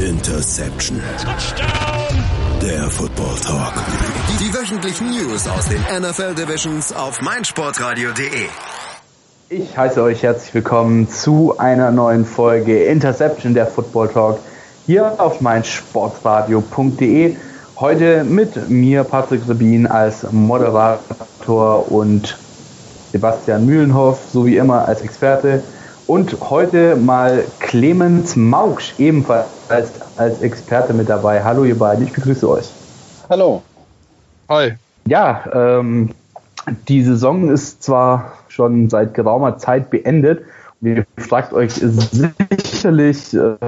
Interception. Touchdown. Der Football Talk. Die wöchentlichen News aus den NFL Divisions auf meinsportradio.de. Ich heiße euch herzlich willkommen zu einer neuen Folge Interception, der Football Talk, hier auf meinsportradio.de. Heute mit mir, Patrick Rebin, als Moderator und Sebastian Mühlenhoff, so wie immer als Experte. Und heute mal Clemens Mauksch, ebenfalls als Experte mit dabei. Hallo ihr beiden, ich begrüße euch. Hallo. Hi. Ja, die Saison ist zwar schon seit geraumer Zeit beendet. Und ihr fragt euch sicherlich,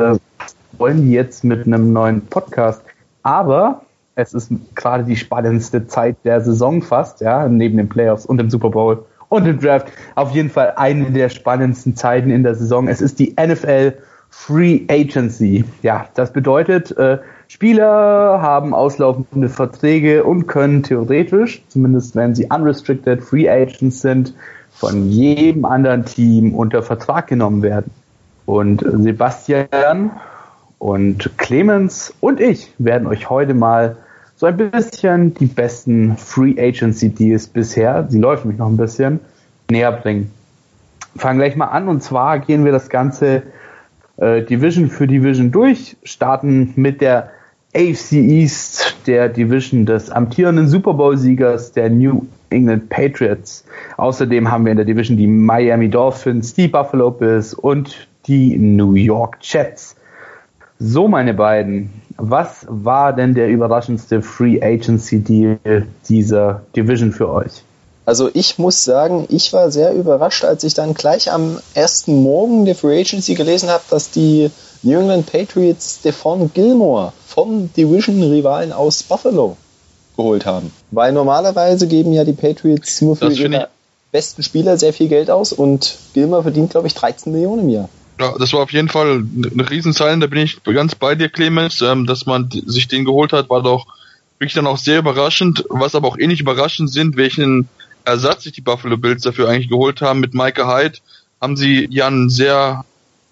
wollen die jetzt mit einem neuen Podcast? Aber es ist gerade die spannendste Zeit der Saison fast, ja, neben den Playoffs und dem Super Bowl und dem Draft. Auf jeden Fall eine der spannendsten Zeiten in der Saison. Es ist die NFL Free Agency. Ja, das bedeutet, Spieler haben auslaufende Verträge und können theoretisch, zumindest wenn sie unrestricted Free Agents sind, von jedem anderen Team unter Vertrag genommen werden. Und Sebastian und Clemens und ich werden euch heute mal so ein bisschen die besten Free Agency Deals bisher, sie läuft mich noch ein bisschen, näher bringen. Fangen gleich mal an, und zwar gehen wir das Ganze Division für Division durch, starten mit der AFC East, der Division des amtierenden Super Bowl-Siegers, der New England Patriots. Außerdem haben wir in der Division die Miami Dolphins, die Buffalo Bills und die New York Jets. So, meine beiden, was war denn der überraschendste Free Agency Deal dieser Division für euch? Also ich muss sagen, ich war sehr überrascht, als ich dann gleich am ersten Morgen der Free Agency gelesen habe, dass die New England Patriots Stephon Gilmore vom Division-Rivalen aus Buffalo geholt haben. Weil normalerweise geben ja die Patriots nur für ihre besten Spieler sehr viel Geld aus und Gilmore verdient, glaube ich, 13 Millionen im Jahr. Ja, das war auf jeden Fall eine Riesenzahl, da bin ich ganz bei dir, Clemens. Dass man sich den geholt hat, war doch wirklich dann auch sehr überraschend. Was aber auch ähnlich überraschend sind, welchen Ersatz sich die Buffalo Bills dafür eigentlich geholt haben. Mit Micah Hyde haben sie einen sehr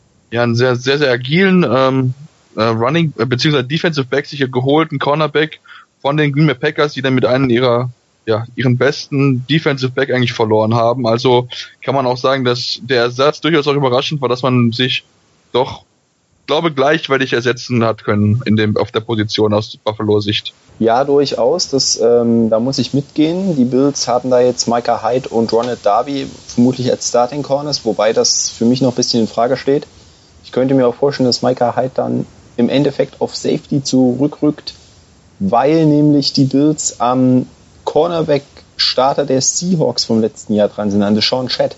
agilen Running bzw. Defensive Back sich geholt, einen Cornerback von den Green Bay Packers, die dann mit einem ihren besten Defensive Back eigentlich verloren haben. Also kann man auch sagen, dass der Ersatz durchaus auch überraschend war, dass man sich doch, glaube gleichwertig ersetzen hat können auf der Position aus Buffalo-Sicht. Ja, durchaus. Da muss ich mitgehen. Die Bills haben da jetzt Micah Hyde und Ronald Darby vermutlich als Starting Corners, wobei das für mich noch ein bisschen in Frage steht. Ich könnte mir auch vorstellen, dass Micah Hyde dann im Endeffekt auf Safety zurückrückt, weil nämlich die Bills am Cornerback-Starter der Seahawks vom letzten Jahr dran sind, an Deshaun Chat.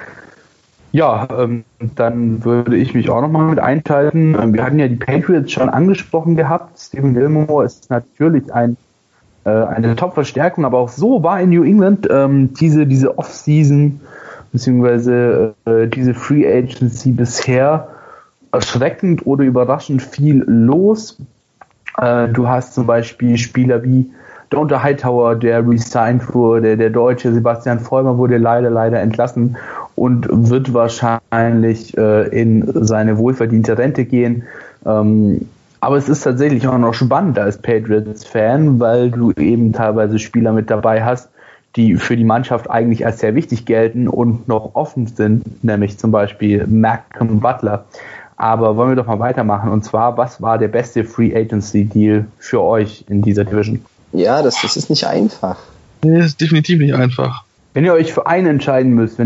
Ja, dann würde ich mich auch nochmal mit einschalten. Wir hatten ja die Patriots schon angesprochen gehabt. Stephon Gilmore ist natürlich eine Top-Verstärkung, aber auch so war in New England diese Off-Season beziehungsweise diese Free Agency bisher erschreckend oder überraschend viel los. Du hast zum Beispiel Spieler wie Donta Hightower, der resigned wurde, der Deutsche Sebastian Vollmer wurde leider entlassen und wird wahrscheinlich in seine wohlverdiente Rente gehen. Aber es ist tatsächlich auch noch spannend als Patriots-Fan, weil du eben teilweise Spieler mit dabei hast, die für die Mannschaft eigentlich als sehr wichtig gelten und noch offen sind, nämlich zum Beispiel Malcolm Butler. Aber wollen wir doch mal weitermachen. Und zwar, was war der beste Free Agency Deal für euch in dieser Division? Ja, das ist nicht einfach. Nee, das ist definitiv nicht einfach. Wenn ihr euch für einen entscheiden müsst,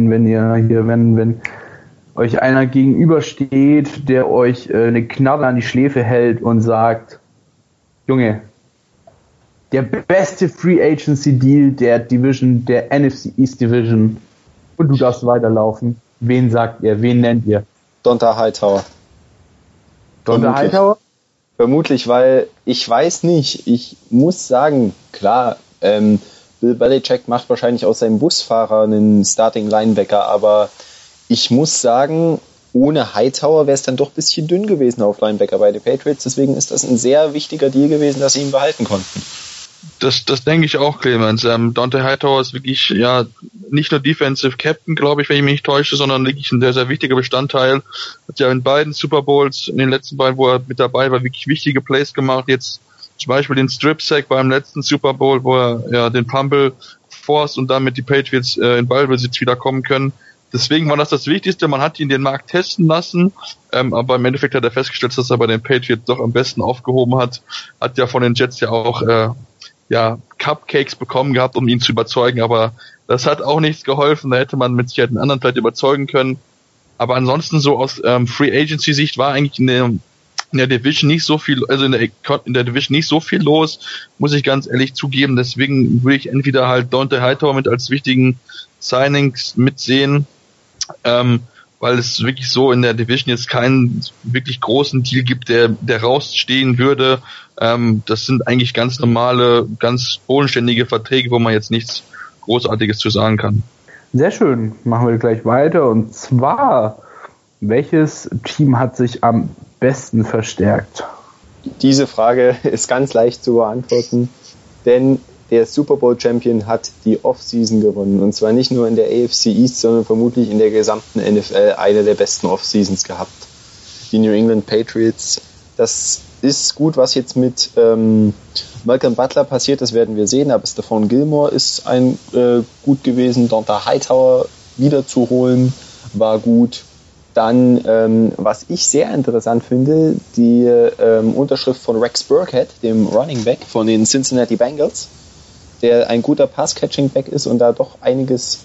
wenn euch einer gegenübersteht, der euch eine Knarre an die Schläfe hält und sagt, Junge, der beste Free Agency Deal der Division, der NFC East Division, und du darfst weiterlaufen, wen sagt ihr, wen nennt ihr? Donta Hightower. Donta Hightower? Vermutlich, weil ich weiß nicht, ich muss sagen, klar, Bill Belichick macht wahrscheinlich aus seinem Busfahrer einen Starting Linebacker, aber ich muss sagen, ohne Hightower wäre es dann doch ein bisschen dünn gewesen auf Linebacker bei den Patriots, deswegen ist das ein sehr wichtiger Deal gewesen, dass sie ihn behalten konnten. Das denke ich auch, Clemens. Dante Hightower ist wirklich, ja, nicht nur Defensive Captain, glaube ich, wenn ich mich nicht täusche, sondern wirklich ein sehr, sehr wichtiger Bestandteil. Hat ja in beiden Super Bowls, in den letzten beiden, wo er mit dabei war, wirklich wichtige Plays gemacht. Jetzt zum Beispiel den Strip Sack beim letzten Super Bowl, wo er ja den Fumble forst und damit die Patriots in Ballbesitz wieder kommen können. Deswegen war das Wichtigste. Man hat ihn den Markt testen lassen, aber im Endeffekt hat er festgestellt, dass er bei den Patriots doch am besten aufgehoben hat. Hat ja von den Jets ja auch Cupcakes bekommen gehabt, um ihn zu überzeugen, aber das hat auch nichts geholfen. Da hätte man mit Sicherheit einen anderen vielleicht überzeugen können. Aber ansonsten so aus Free Agency Sicht war eigentlich in der Division nicht so viel, also in der Division nicht so viel los, muss ich ganz ehrlich zugeben. Deswegen würde ich entweder halt Dante Hightower mit als wichtigen Signings mitsehen, weil es wirklich so in der Division jetzt keinen wirklich großen Deal gibt, der rausstehen würde. Das sind eigentlich ganz normale, ganz bodenständige Verträge, wo man jetzt nichts Großartiges zu sagen kann. Sehr schön, machen wir gleich weiter. Und zwar, welches Team hat sich am besten verstärkt? Diese Frage ist ganz leicht zu beantworten, denn der Super Bowl Champion hat die Offseason gewonnen. Und zwar nicht nur in der AFC East, sondern vermutlich in der gesamten NFL eine der besten Offseasons gehabt. Die New England Patriots. Das ist gut, was jetzt mit Malcolm Butler passiert, das werden wir sehen. Aber Stephon Gilmore ist gut gewesen. Dante Hightower wiederzuholen war gut. Dann, was ich sehr interessant finde, die Unterschrift von Rex Burkhead, dem Running Back von den Cincinnati Bengals, der ein guter Pass-Catching-Back ist und da doch einiges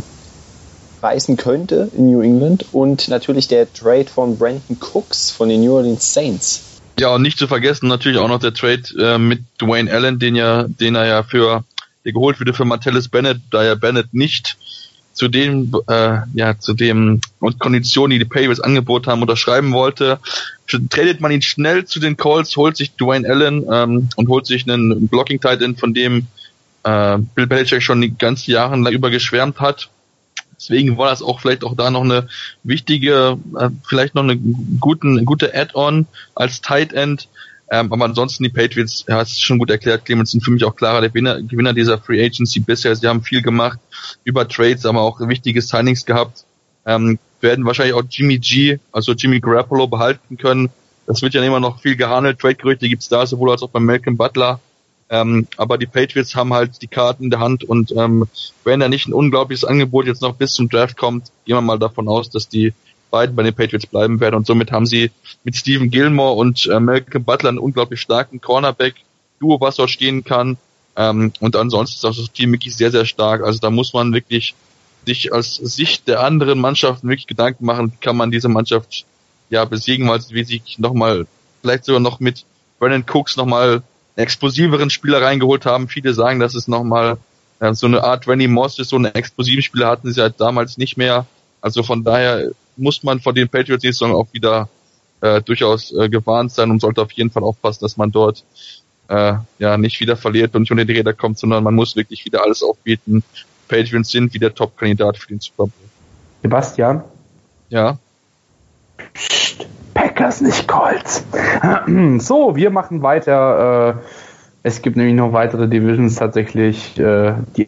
reißen könnte in New England. Und natürlich der Trade von Brandon Cooks von den New Orleans Saints. Ja, und nicht zu vergessen natürlich auch noch der Trade mit Dwayne Allen, der geholt wurde für Martellus Bennett, da ja Bennett nicht zu den Konditionen, die die Patriots angeboten haben, unterschreiben wollte. Tradet man ihn schnell zu den Colts, holt sich Dwayne Allen und holt sich einen Blocking-Tight End, von dem Bill Belichick schon die ganzen Jahre über geschwärmt hat. Deswegen war das auch vielleicht auch da noch eine wichtige, vielleicht noch eine gute Add-on als Tight End. Aber ansonsten die Patriots, hast es schon gut erklärt, Clemens, sind für mich auch klarer der Gewinner dieser Free Agency bisher. Sie haben viel gemacht über Trades, aber auch wichtige Signings gehabt. Werden wahrscheinlich auch Jimmy Garoppolo behalten können. Das wird ja immer noch viel gehandelt. Trade-Gerüchte gibt's da, sowohl als auch bei Malcolm Butler. Aber die Patriots haben halt die Karten in der Hand und wenn da nicht ein unglaubliches Angebot jetzt noch bis zum Draft kommt, gehen wir mal davon aus, dass die beiden bei den Patriots bleiben werden und somit haben sie mit Steven Gilmore und Malcolm Butler einen unglaublich starken Cornerback-Duo, was dort stehen kann. Und ansonsten ist auch das Team wirklich sehr, sehr stark. Also da muss man wirklich sich aus Sicht der anderen Mannschaften wirklich Gedanken machen, kann man diese Mannschaft ja besiegen, weil sie sich nochmal, vielleicht sogar noch mit Brandon Cooks nochmal einen explosiveren Spieler reingeholt haben. Viele sagen, dass es nochmal so eine Art Randy Moss ist, so einen explosiven Spieler hatten sie halt damals nicht mehr. Also von daher muss man vor den Patriots die Saison auch wieder durchaus gewarnt sein und sollte auf jeden Fall aufpassen, dass man dort nicht wieder verliert und nicht unter die Räder kommt, sondern man muss wirklich wieder alles aufbieten. Patriots sind wieder Top-Kandidat für den Super Bowl. Sebastian? Ja? Psst, Packers, nicht Colts. So, wir machen weiter. Es gibt nämlich noch weitere Divisions tatsächlich. Die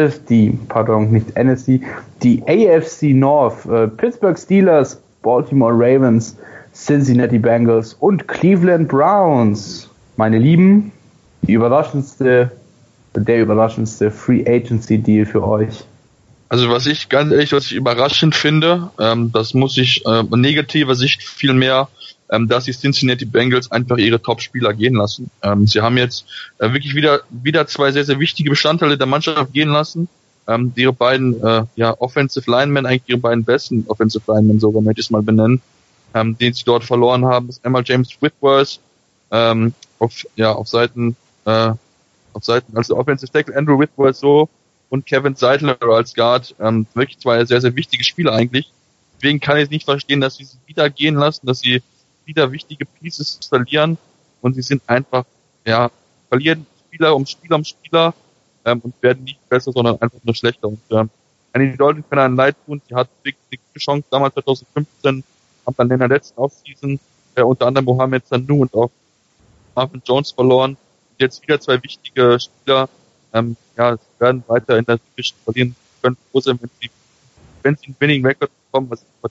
AFC North. Pittsburgh Steelers, Baltimore Ravens, Cincinnati Bengals und Cleveland Browns. Meine Lieben, der überraschendste Free Agency Deal für euch. Also was ich überraschend finde, das muss ich negativer Sicht vielmehr, dass die Cincinnati Bengals einfach ihre Top-Spieler gehen lassen. Sie haben jetzt wirklich wieder zwei sehr, sehr wichtige Bestandteile der Mannschaft gehen lassen. Ihre beiden Offensive Linemen, eigentlich ihre beiden besten Offensive Linemen, so möchte ich es mal benennen, den sie dort verloren haben, ist einmal James Whitworth auf Seiten als Offensive Tackle Andrew Whitworth so und Kevin Seidler als Guard, wirklich zwei sehr, sehr wichtige Spieler eigentlich. Deswegen kann ich nicht verstehen, dass sie wieder gehen lassen, dass sie wieder wichtige Pieces verlieren und sie sind einfach, verlieren Spieler um Spieler und werden nicht besser, sondern einfach nur schlechter. Und die Dolphins können einen leid tun, sie hatten eine gute Chance damals 2015, haben dann in der letzten Offseason unter anderem Mohamed Sanu und auch Marvin Jones verloren. jetzt wieder 2 wichtige Spieler. Sie werden weiter in der Division verlieren können, wenn sie einen Winning Record bekommen,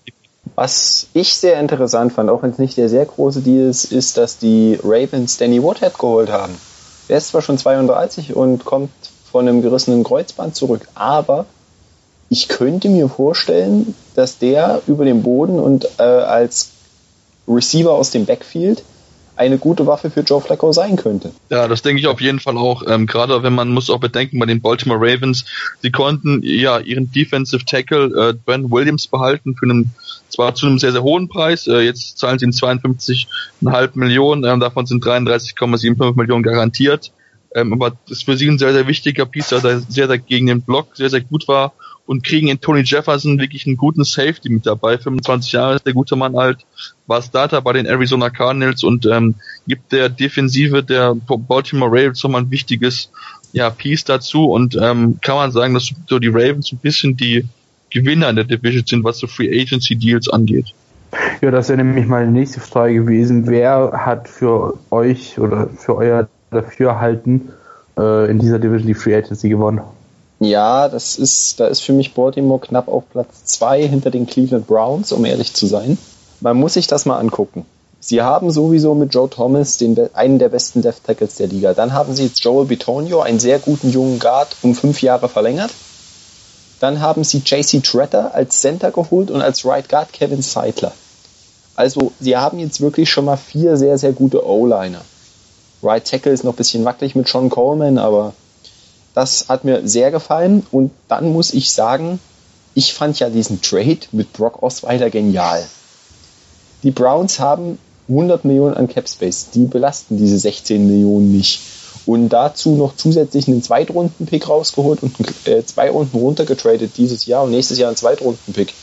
Was ich sehr interessant fand, auch wenn es nicht der sehr große Deal ist, dass die Ravens Danny Woodhead geholt haben. Er ist zwar schon 32 und kommt von einem gerissenen Kreuzband zurück, aber ich könnte mir vorstellen, dass der über den Boden und als Receiver aus dem Backfield eine gute Waffe für Joe Flacco sein könnte. Ja, das denke ich auf jeden Fall auch. Gerade wenn man muss auch bedenken, bei den Baltimore Ravens, sie konnten ihren Defensive Tackle Ben Williams behalten zwar zu einem sehr, sehr hohen Preis. Jetzt zahlen sie ihn 52,5 Millionen, davon sind 33,75 Millionen garantiert. Aber das ist für sie ein sehr, sehr wichtiger Piece, der sehr, sehr gegen den Block sehr, sehr gut war, und kriegen in Tony Jefferson wirklich einen guten Safety mit dabei. 25 Jahre ist der gute Mann alt, war Starter bei den Arizona Cardinals und gibt der Defensive der Baltimore Ravens nochmal ein wichtiges Piece dazu, und kann man sagen, dass so die Ravens ein bisschen die Gewinner in der Division sind, was so Free Agency Deals angeht. Ja, das wäre nämlich meine nächste Frage gewesen. Wer hat für euch oder für euer Dafürhalten in dieser Division die Free Agency gewonnen? Ja, da ist für mich Baltimore knapp auf Platz 2 hinter den Cleveland Browns, um ehrlich zu sein. Man muss sich das mal angucken. Sie haben sowieso mit Joe Thomas einen der besten Left Tackles der Liga. Dann haben sie jetzt Joel Bitonio, einen sehr guten jungen Guard, um 5 Jahre verlängert. Dann haben sie JC Tretter als Center geholt und als Right Guard Kevin Seidler. Also sie haben jetzt wirklich schon mal 4 sehr, sehr gute O-Liner. Right Tackle ist noch ein bisschen wackelig mit Sean Coleman, aber das hat mir sehr gefallen. Und dann muss ich sagen, ich fand ja diesen Trade mit Brock Osweiler genial. Die Browns haben 100 Millionen an Cap Space. Die belasten diese 16 Millionen nicht. Und dazu noch zusätzlich einen Zweitrunden-Pick rausgeholt und 2 Runden runtergetradet dieses Jahr und nächstes Jahr einen Zweitrunden-Pick.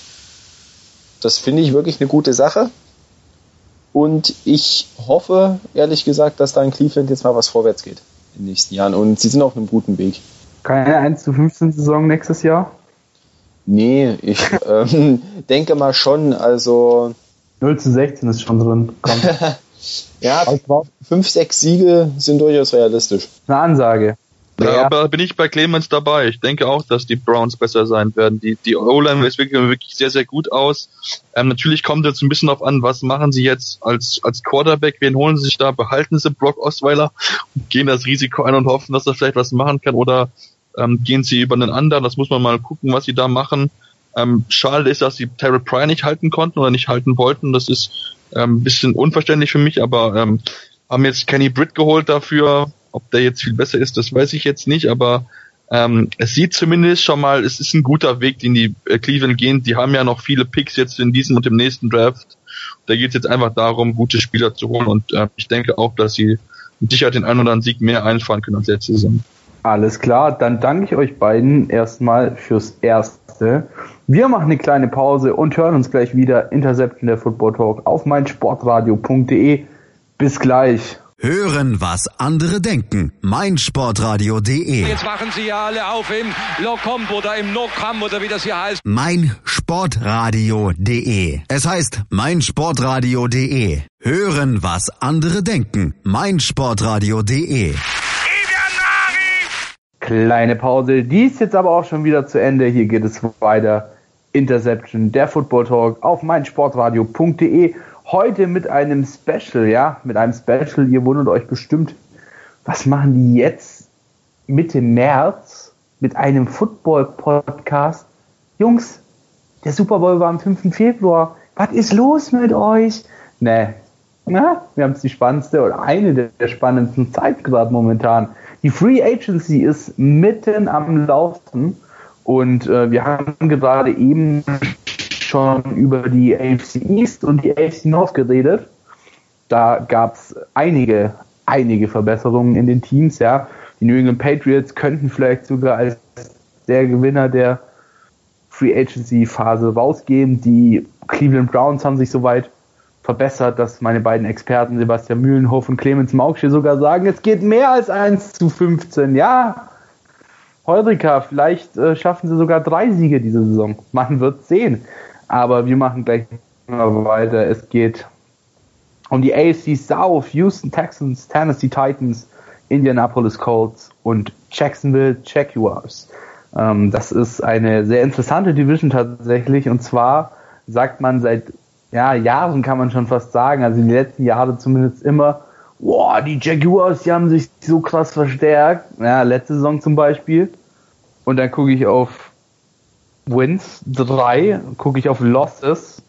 Das finde ich wirklich eine gute Sache. Und ich hoffe, ehrlich gesagt, dass da in Cleveland jetzt mal was vorwärts geht in den nächsten Jahren. Und sie sind auf einem guten Weg. Keine 1:15 Saison nächstes Jahr? Nee, ich denke mal schon. Also 0:16 ist schon drin. Komm. Ja, 5, 6 Siege sind durchaus realistisch. Eine Ansage. Ja, aber bin ich bei Clemens dabei. Ich denke auch, dass die Browns besser sein werden. Die O-Line ist wirklich sehr, sehr gut aus. Natürlich kommt es ein bisschen darauf an, was machen sie jetzt als Quarterback, wen holen sie sich da, behalten sie Brock Osweiler und gehen das Risiko ein und hoffen, dass er vielleicht was machen kann, oder gehen sie über einen anderen. Das muss man mal gucken, was sie da machen. Schade ist, dass sie Terrell Pryor nicht halten konnten oder nicht halten wollten. Das ist ein bisschen unverständlich für mich, aber haben jetzt Kenny Britt geholt dafür. Ob der jetzt viel besser ist, das weiß ich jetzt nicht, aber es sieht zumindest schon mal, es ist ein guter Weg, den die Cleveland gehen. Die haben ja noch viele Picks jetzt in diesem und im nächsten Draft. Da geht es jetzt einfach darum, gute Spieler zu holen, und ich denke auch, dass sie mit Sicherheit den einen oder anderen Sieg mehr einfahren können als letzte Saison. Alles klar, dann danke ich euch beiden erstmal fürs Erste. Wir machen eine kleine Pause und hören uns gleich wieder. Interception, der Football Talk auf meinsportradio.de. Bis gleich. Hören, was andere denken. meinsportradio.de. Jetzt machen sie ja alle auf im Locomb oder im Nocam oder wie das hier heißt. meinsportradio.de. Es heißt meinsportradio.de. Hören, was andere denken. meinsportradio.de. Kleine Pause, die ist jetzt aber auch schon wieder zu Ende. Hier geht es weiter. Interception, der Football Talk auf meinsportradio.de. Heute mit einem Special, Ihr wundert euch bestimmt, was machen die jetzt Mitte März mit einem Football-Podcast? Jungs, der Super Bowl war am 5. Februar. Was ist los mit euch? Wir haben es die spannendste oder eine der spannendsten Zeiten gerade momentan. Die Free Agency ist mitten am Laufen und wir haben gerade eben schon über die AFC East und die AFC North geredet. Da gab es einige Verbesserungen in den Teams. Ja, die New England Patriots könnten vielleicht sogar als der Gewinner der Free Agency Phase rausgehen. Die Cleveland Browns haben sich soweit verbessert, dass meine beiden Experten Sebastian Mühlenhoff und Clemens Mauch hier sogar sagen, es geht mehr als 1:15. Ja, Heureka, vielleicht schaffen sie sogar 3 Siege diese Saison. Man wird sehen. Aber wir machen gleich mal weiter. Es geht um die AFC South, Houston Texans, Tennessee Titans, Indianapolis Colts und Jacksonville Jaguars. Das ist eine sehr interessante Division tatsächlich, und zwar sagt man seit Jahren, kann man schon fast sagen, also in den letzten Jahren zumindest immer, die Jaguars, die haben sich so krass verstärkt. Ja, letzte Saison zum Beispiel. Und dann gucke ich auf Wins 3, gucke ich auf Losses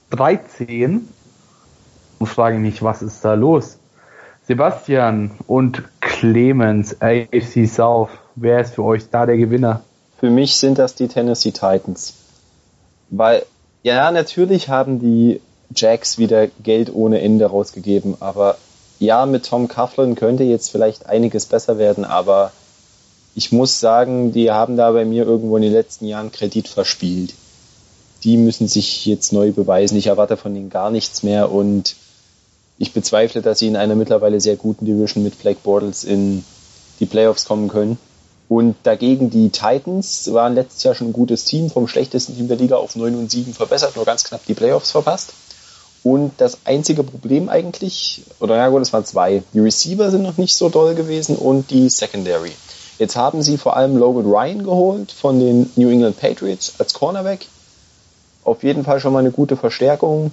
13 und frage mich, was ist da los? Sebastian und Clemens, AFC South, wer ist für euch da der Gewinner? Für mich sind das die Tennessee Titans. Weil, ja, natürlich haben die Jags wieder Geld ohne Ende rausgegeben, aber ja, mit Tom Coughlin könnte jetzt vielleicht einiges besser werden, aber ich muss sagen, die haben da bei mir irgendwo in den letzten Jahren Kredit verspielt. Die müssen sich jetzt neu beweisen. Ich erwarte von denen gar nichts mehr und ich bezweifle, dass sie in einer mittlerweile sehr guten Division mit Blake Bortles in die Playoffs kommen können. Und dagegen die Titans waren letztes Jahr schon ein gutes Team, vom schlechtesten Team der Liga auf 9-7 verbessert, nur ganz knapp die Playoffs verpasst. Und das einzige Problem eigentlich, es waren 2. Die Receiver sind noch nicht so doll gewesen und die Secondary. Jetzt haben sie vor allem Logan Ryan geholt von den New England Patriots als Cornerback. Auf jeden Fall schon mal eine gute Verstärkung.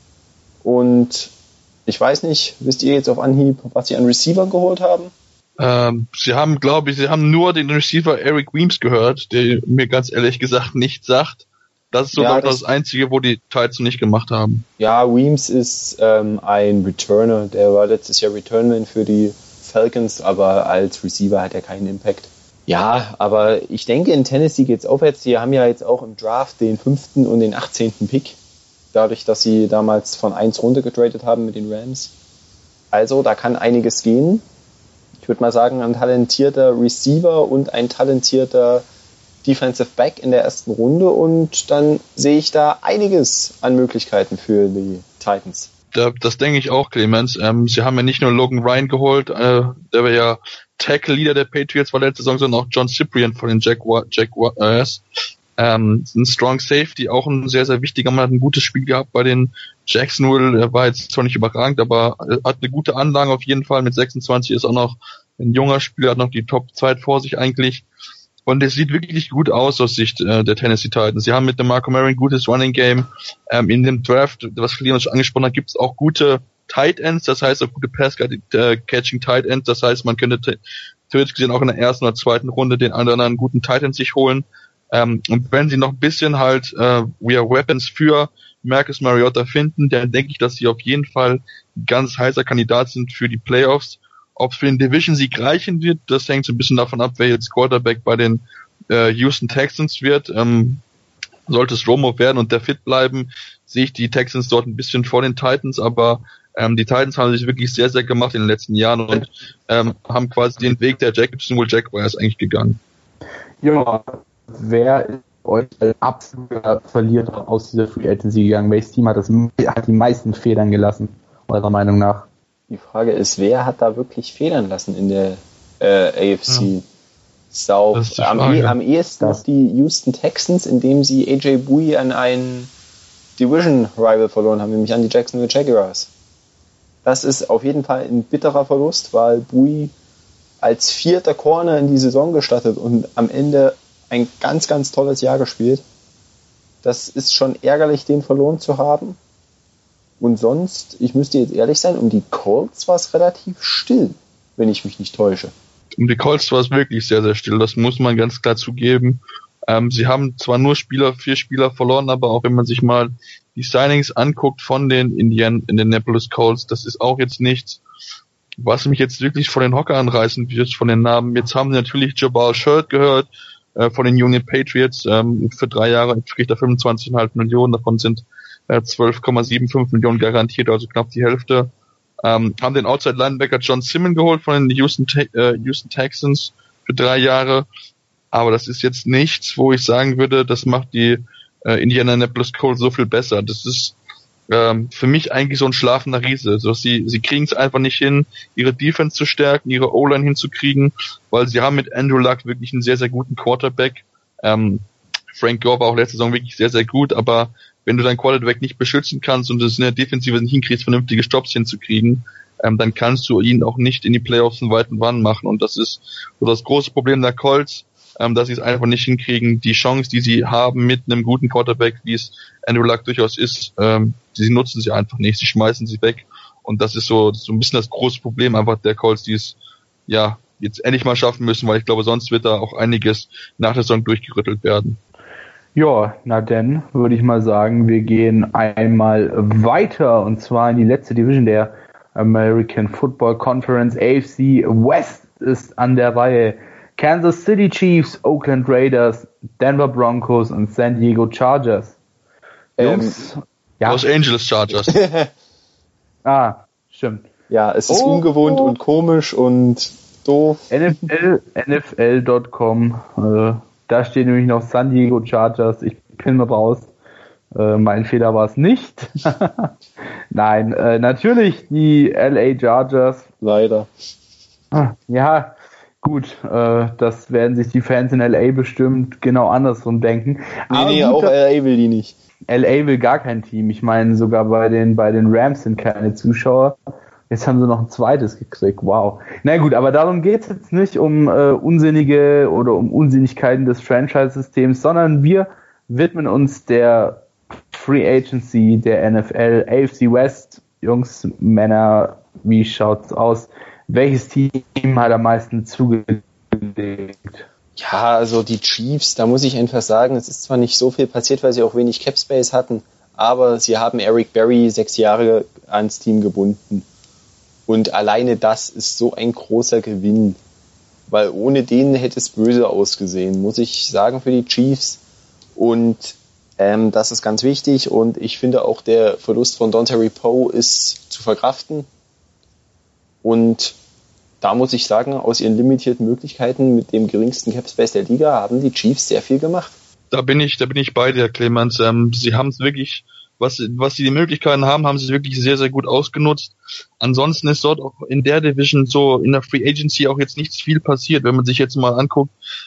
Und ich weiß nicht, wisst ihr jetzt auf Anhieb, was sie an Receivern geholt haben? Sie haben nur den Receiver Eric Weems gehört, der mir ganz ehrlich gesagt nichts sagt. Das ist sogar das Einzige, wo die Titans nicht gemacht haben. Ja, Weems ist ein Returner. Der war letztes Jahr Returnman für die Falcons, aber als Receiver hat er keinen Impact. Ja, aber ich denke, in Tennessee geht's aufwärts. Die haben ja jetzt auch im Draft den 5. und den 18. Pick. Dadurch, dass sie damals von 1 runtergetradet haben mit den Rams. Also, da kann einiges gehen. Ich würde mal sagen, ein talentierter Receiver und ein talentierter Defensive Back in der ersten Runde und dann sehe ich da einiges an Möglichkeiten für die Titans. Das denke ich auch, Clemens. Sie haben ja nicht nur Logan Ryan geholt, der war ja Tackle-Leader der Patriots, war letzte Saison, sondern auch John Cyprien von den Jaguars. Ein Strong Safety, auch ein sehr, sehr wichtiger Mann, hat ein gutes Spiel gehabt bei den Jacksonville, er war jetzt zwar nicht überragend, aber hat eine gute Anlage auf jeden Fall, mit 26 ist auch noch ein junger Spieler, hat noch die Top-Zeit vor sich eigentlich. Und es sieht wirklich gut aus Sicht der Tennessee Titans. Sie haben mit dem Marco Murray ein gutes Running Game. In dem Draft, was Clemens schon angesprochen hat, gibt es auch gute Tight Ends, das heißt auch gute Pass-Catching Tight Ends. Das heißt, man könnte theoretisch gesehen auch in der ersten oder zweiten Runde den anderen guten Tight End sich holen. Und wenn sie noch ein bisschen Weapons für Marcus Mariota finden, dann denke ich, dass sie auf jeden Fall ein ganz heißer Kandidat sind für die Playoffs. Ob es für den Division-Sieg reichen wird, das hängt so ein bisschen davon ab, wer jetzt Quarterback bei den Houston Texans wird. Sollte es Romo werden und der fit bleiben, sehe ich die Texans dort ein bisschen vor den Titans, aber die Titans haben sich wirklich sehr, sehr gemacht in den letzten Jahren und haben quasi den Weg der Jaguars eigentlich gegangen. Ja, wer ist euch als absoluter Verlierer aus dieser Free Agency gegangen? Welches Team hat die meisten Federn gelassen, eurer Meinung nach? Die Frage ist, wer hat da wirklich Federn lassen in der AFC South? Am ehesten noch die Houston Texans, indem sie AJ Bouye an einen Division-Rival verloren haben, nämlich an die Jacksonville Jaguars. Das ist auf jeden Fall ein bitterer Verlust, weil Bouye als 4. Corner in die Saison gestartet und am Ende ein ganz, ganz tolles Jahr gespielt. Das ist schon ärgerlich, den verloren zu haben. Und sonst, ich müsste jetzt ehrlich sein, um die Colts war es relativ still, wenn ich mich nicht täusche. Um die Colts war es wirklich sehr, sehr still, das muss man ganz klar zugeben. Sie haben zwar nur 4 Spieler verloren, aber auch wenn man sich mal die Signings anguckt von den Indianapolis Colts, das ist auch jetzt nichts, was mich jetzt wirklich von den Hocker anreißen wird, von den Namen. Jetzt haben sie natürlich Jabal Shirt gehört, von den Union Patriots, für 3 Jahre kriegt er 25,5 Millionen, davon sind 12,75 Millionen garantiert, also knapp die Hälfte. Haben den Outside Linebacker John Simmons geholt von den Houston Texans für 3 Jahre. Aber das ist jetzt nichts, wo ich sagen würde, das macht die Indianapolis Colts so viel besser. Das ist für mich eigentlich so ein schlafender Riese. Also sie kriegen es einfach nicht hin, ihre Defense zu stärken, ihre O-Line hinzukriegen, weil sie haben mit Andrew Luck wirklich einen sehr, sehr guten Quarterback. Frank Gore war auch letzte Saison wirklich sehr, sehr gut, aber wenn du deinen Quarterback nicht beschützen kannst und es in der Defensive nicht hinkriegst, vernünftige Stops hinzukriegen, dann kannst du ihn auch nicht in die Playoffs einen weiten Run machen. Und das ist so das große Problem der Colts, dass sie es einfach nicht hinkriegen, die Chance, die sie haben mit einem guten Quarterback, wie es Andrew Luck durchaus ist, sie nutzen sie einfach nicht, sie schmeißen sie weg. Und das ist so ein bisschen das große Problem einfach der Colts, die es ja jetzt endlich mal schaffen müssen, weil ich glaube, sonst wird da auch einiges nach der Saison durchgerüttelt werden. Ja, na dann würde ich mal sagen, wir gehen einmal weiter und zwar in die letzte Division der American Football Conference. AFC West ist an der Reihe. Kansas City Chiefs, Oakland Raiders, Denver Broncos und San Diego Chargers. Jungs, Los Angeles Chargers. Stimmt. Ja, es ist ungewohnt und komisch und doof. NFL.com, da steht nämlich noch San Diego Chargers. Ich bin raus. Mein Fehler war es nicht. Nein, natürlich die LA Chargers. Leider. Ja, gut, das werden sich die Fans in LA bestimmt genau andersrum denken. Nee, gut, auch LA will die nicht. LA will gar kein Team. Ich meine, sogar bei den Rams sind keine Zuschauer. Jetzt haben sie noch ein zweites gekriegt. Wow. Na gut, aber darum geht's jetzt nicht um unsinnige oder um Unsinnigkeiten des Franchise-Systems, sondern wir widmen uns der Free Agency der NFL, AFC West. Jungs, Männer, wie schaut's aus? Welches Team hat am meisten zugelegt? Ja, also die Chiefs, da muss ich einfach sagen, es ist zwar nicht so viel passiert, weil sie auch wenig Capspace hatten, aber sie haben Eric Berry 6 Jahre ans Team gebunden. Und alleine das ist so ein großer Gewinn, weil ohne den hätte es böse ausgesehen, muss ich sagen, für die Chiefs. Und das ist ganz wichtig und ich finde auch der Verlust von Dontari Poe ist zu verkraften. Und da muss ich sagen, aus ihren limitierten Möglichkeiten mit dem geringsten Capspace der Liga haben die Chiefs sehr viel gemacht. Da bin ich bei dir, Clemens. Sie haben es wirklich, was sie die Möglichkeiten haben sie wirklich sehr, sehr gut ausgenutzt. Ansonsten ist dort auch in der Division so in der Free Agency auch jetzt nichts viel passiert. Wenn man sich jetzt mal anguckt,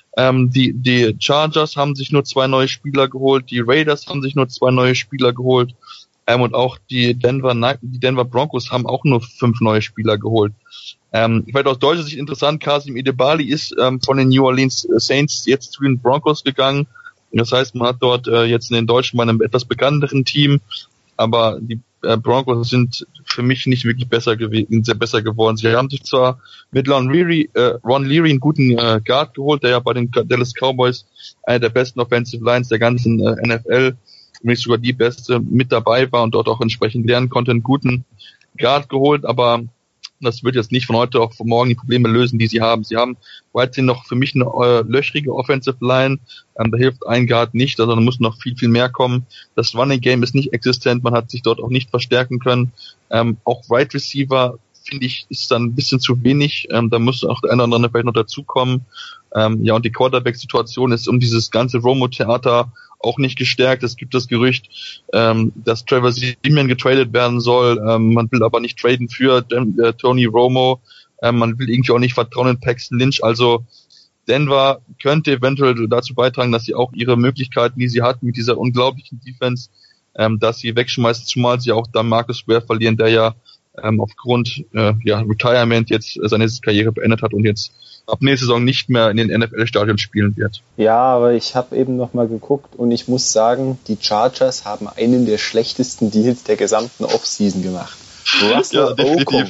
die Chargers haben sich nur 2 neue Spieler geholt, die Raiders haben sich nur 2 neue Spieler geholt, und auch die Denver Broncos haben auch nur 5 neue Spieler geholt. Vielleicht aus deutscher Sicht interessant, Kasim Edebali ist von den New Orleans Saints jetzt zu den Broncos gegangen. Das heißt, man hat dort jetzt in den Deutschen bei einem etwas bekannteren Team, aber die Broncos sind für mich nicht wirklich besser geworden. Sie haben sich zwar mit Ron Leary einen guten Guard geholt, der ja bei den Dallas Cowboys einer der besten Offensive Lines der ganzen NFL, wenn nicht sogar die beste, mit dabei war und dort auch entsprechend lernen konnte, einen guten Guard geholt, aber das wird jetzt nicht von heute auf morgen die Probleme lösen, die sie haben. Sie haben weiterhin noch für mich eine löchrige Offensive Line. Da hilft ein Guard nicht, also da muss noch viel, viel mehr kommen. Das Running Game ist nicht existent, man hat sich dort auch nicht verstärken können. Auch Wide Receiver, finde ich, ist dann ein bisschen zu wenig. Da muss auch der eine oder andere vielleicht noch dazukommen. Und die Quarterback-Situation ist um dieses ganze Romo-Theater auch nicht gestärkt. Es gibt das Gerücht, dass Trevor Siemian getradet werden soll. Man will aber nicht traden für Tony Romo. Man will irgendwie auch nicht vertrauen in Paxton Lynch. Also Denver könnte eventuell dazu beitragen, dass sie auch ihre Möglichkeiten, die sie hatten mit dieser unglaublichen Defense, dass sie wegschmeißen, zumal sie auch dann Marcus Ware verlieren, der ja aufgrund Retirement jetzt seine Karriere beendet hat und jetzt ab nächste Saison nicht mehr in den NFL-Stadien spielen wird. Ja, aber ich habe eben nochmal geguckt und ich muss sagen, die Chargers haben einen der schlechtesten Deals der gesamten Offseason gemacht. Russell Okung,